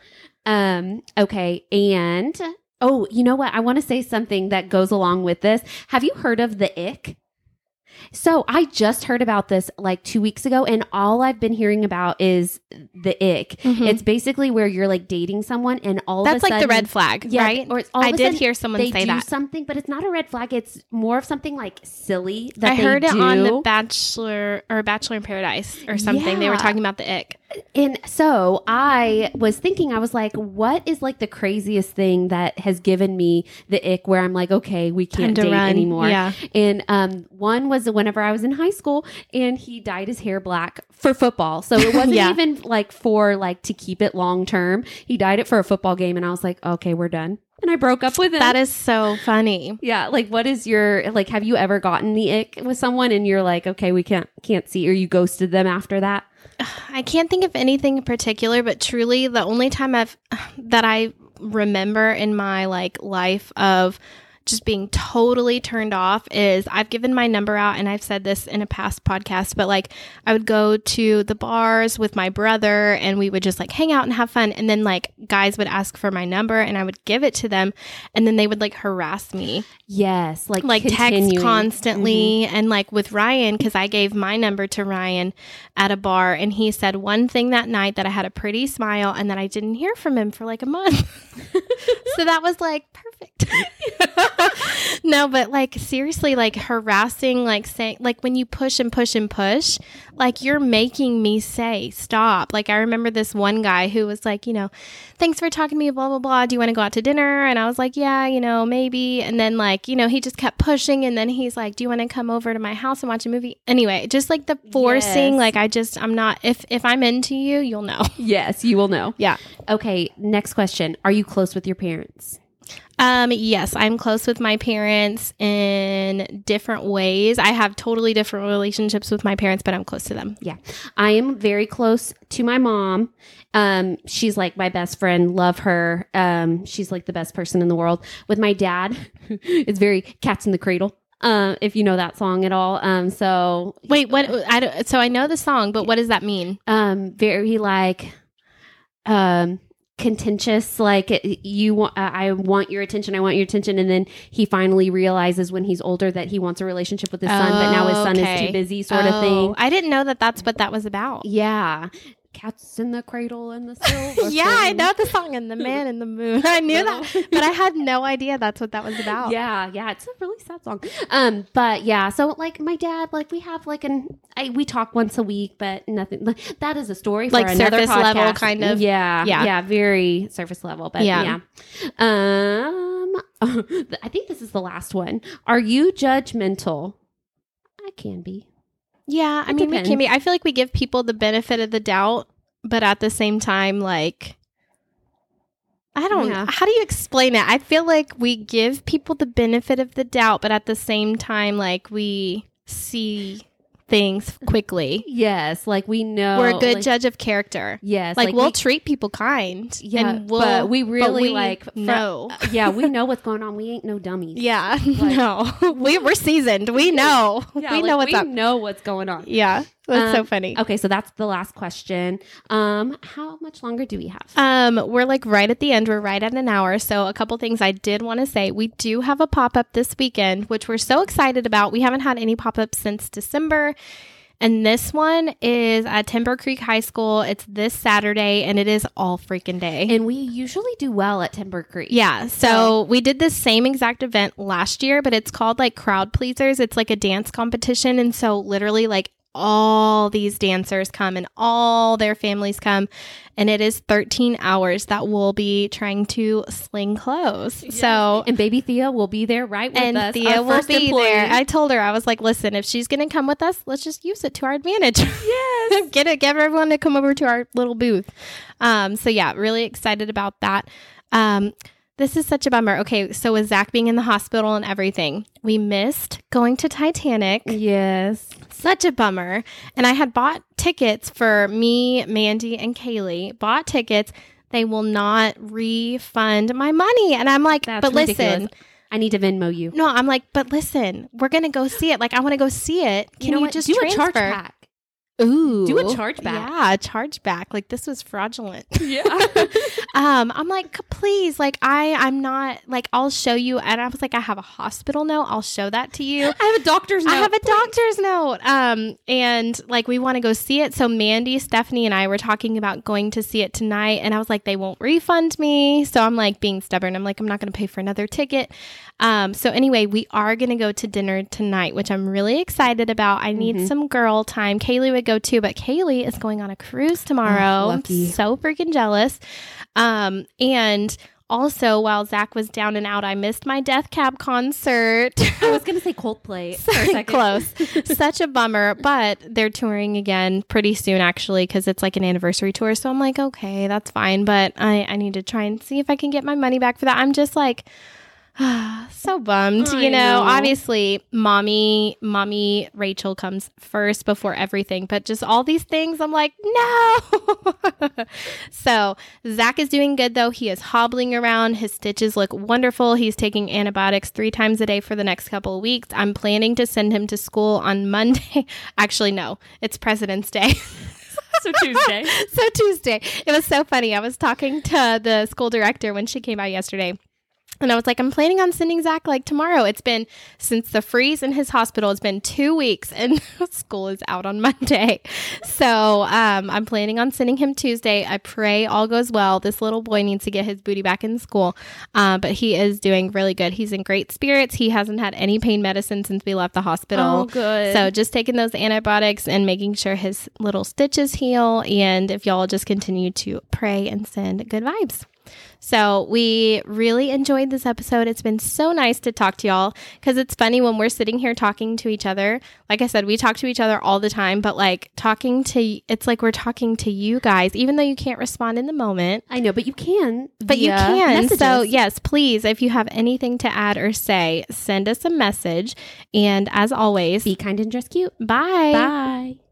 Okay. And, oh, you know what? I want to say something that goes along with this. Have you heard of the ick? So I just heard about this like 2 weeks ago, and all I've been hearing about is the ick. It's basically where you're like dating someone, and all that's of a sudden, like the red flag, right? Or I did hear someone say they that do something, but it's not a red flag. It's more of something like silly that I they heard it do. on the Bachelor in Paradise or something. Yeah. They were talking about the ick. And so I was thinking, I was like, what is like the craziest thing that has given me the ick where I'm like, okay, we can't date anymore. Yeah. And one was whenever I was in high school and he dyed his hair black for football. So it wasn't even like for like to keep it long term. He dyed it for a football game and I was like, okay, we're done. And I broke up with him. That is so funny. Yeah. Like, what is your, like, have you ever gotten the ick with someone and you're like, okay, we can't see, or you ghosted them after that? I can't think of anything in particular, but truly the only time that I remember in my like life of just being totally turned off is I've given my number out, and I've said this in a past podcast, but like I would go to the bars with my brother and we would just like hang out and have fun. And then like guys would ask for my number and I would give it to them, and then they would like harass me. Yes. Like text constantly. And like with Ryan, because I gave my number to Ryan at a bar, and he said one thing that night that I had a pretty smile, and then I didn't hear from him for like a month. So that was like perfect. No, but like seriously, like harassing, like saying, like when you push and push and push, like you're making me say stop. Like I remember this one guy who was like, thanks for talking to me, blah, blah, blah. Do you want to go out to dinner? And I was like, yeah, maybe. And then like, he just kept pushing. And then he's like, do you want to come over to my house and watch a movie? Anyway, just like the forcing, like I'm not, if I'm into you, you'll know. Yes, you will know. Yeah. Okay. Next question. Are you close with your parents? Yes, I'm close with my parents in different ways. I have totally different relationships with my parents, but I'm close to them. Yeah. I am very close to my mom. She's like my best friend. Love her. She's like the best person in the world. With my dad, it's very Cats in the Cradle. If you know that song at all. So wait, what? So I know the song, but what does that mean? Very like, contentious, like I want your attention, and then he finally realizes when he's older that he wants a relationship with his son, but now his son is too busy, sort of thing. I didn't know that that's what that was about. Yeah. Cats in the Cradle and the Silver Yeah, I know the song and the Man in the Moon. I knew that, but I had no idea that's what that was about. Yeah, it's a really sad song. But yeah, so like my dad, like we have like we talk once a week, but nothing. That is a story for like another surface podcast. level, kind of. Yeah, very surface level. But yeah. I think this is the last one. Are you judgmental? I can be. Yeah, I mean, we can be. I feel like we give people the benefit of the doubt, but at the same time, like, I don't know. How do you explain it? I feel like we give people the benefit of the doubt, but at the same time, like, we see things quickly. Yes, like we know. We're a good judge of character. Yes. Like we'll treat people kind. Yeah, and but we really know. Yeah, we know what's going on. We ain't no dummies. Yeah, no. We're seasoned. We know. Yeah, we know what's up. We know what's going on. Yeah. That's so funny. Okay, so that's the last question. How much longer do we have? We're like right at the end. We're right at an hour. So a couple things I did want to say. We do have a pop-up this weekend, which we're so excited about. We haven't had any pop-ups since December. And this one is at Timber Creek High School. It's this Saturday, and it is all freaking day. And we usually do well at Timber Creek. Yeah. So we did this same exact event last year, but it's called like Crowd Pleasers. It's like a dance competition. And so literally like all these dancers come and all their families come. And it is 13 hours that we'll be trying to sling clothes. Yes. So, and baby Thea will be there right with and us. Thea will be there. I told her, I was like, listen, if she's going to come with us, let's just use it to our advantage. Yes. Get everyone to come over to our little booth. So yeah, really excited about that. This is such a bummer. Okay, so with Zach being in the hospital and everything, we missed going to Titanic. Yes. Such a bummer. And I had bought tickets for me, Mandy, and Kaylee. Bought tickets. They will not refund my money. And I'm like, That's but ridiculous. listen. I need to Venmo you. No, I'm like, but listen, we're going to go see it. Like, I want to go see it. Can you just do transfer? a chargeback? Ooh. Do a chargeback. Yeah, a chargeback. Like, this was fraudulent. Yeah. I'm like, please, like, I'm not, like, I'll show you. And I was like, I have a hospital note. I'll show that to you. I have a doctor's note. I have a doctor's note. And like, we want to go see it. So Mandy, Stephanie, and I were talking about going to see it tonight. And I was like, they won't refund me. So I'm like being stubborn. I'm like, I'm not going to pay for another ticket. So anyway, we are going to go to dinner tonight, which I'm really excited about. I need some girl time. Kaylee would go too, but Kaylee is going on a cruise tomorrow. I'm so freaking jealous. And also, while Zach was down and out, I missed my Death Cab concert. I was going to say Coldplay for a second. Close. Such a bummer, but they're touring again pretty soon, actually, because it's like an anniversary tour. So I'm like, okay, that's fine. But I need to try and see if I can get my money back for that. I'm just like, so bummed. I know. Obviously mommy Rachel comes first before everything, but just all these things I'm like, no. So Zach is doing good though. He is hobbling around. His stitches look wonderful. He's taking antibiotics 3 times a day for the next couple of weeks. I'm planning to send him to school on Monday. Actually, no, it's President's Day. So Tuesday. It was so funny. I was talking to the school director when she came out yesterday. And I was like, I'm planning on sending Zach like tomorrow. It's been since the freeze in his hospital. It's been 2 weeks and school is out on Monday. So I'm planning on sending him Tuesday. I pray all goes well. This little boy needs to get his booty back in school. But he is doing really good. He's in great spirits. He hasn't had any pain medicine since we left the hospital. Oh, good. So just taking those antibiotics and making sure his little stitches heal. And if y'all just continue to pray and send good vibes. So we really enjoyed this episode. It's been so nice to talk to y'all because it's funny when we're sitting here talking to each other. Like I said, we talk to each other all the time, but like it's like we're talking to you guys, even though you can't respond in the moment. I know, but you can. But you can. Messages. So yes, please, if you have anything to add or say, send us a message. And as always, be kind and dress cute. Bye. Bye.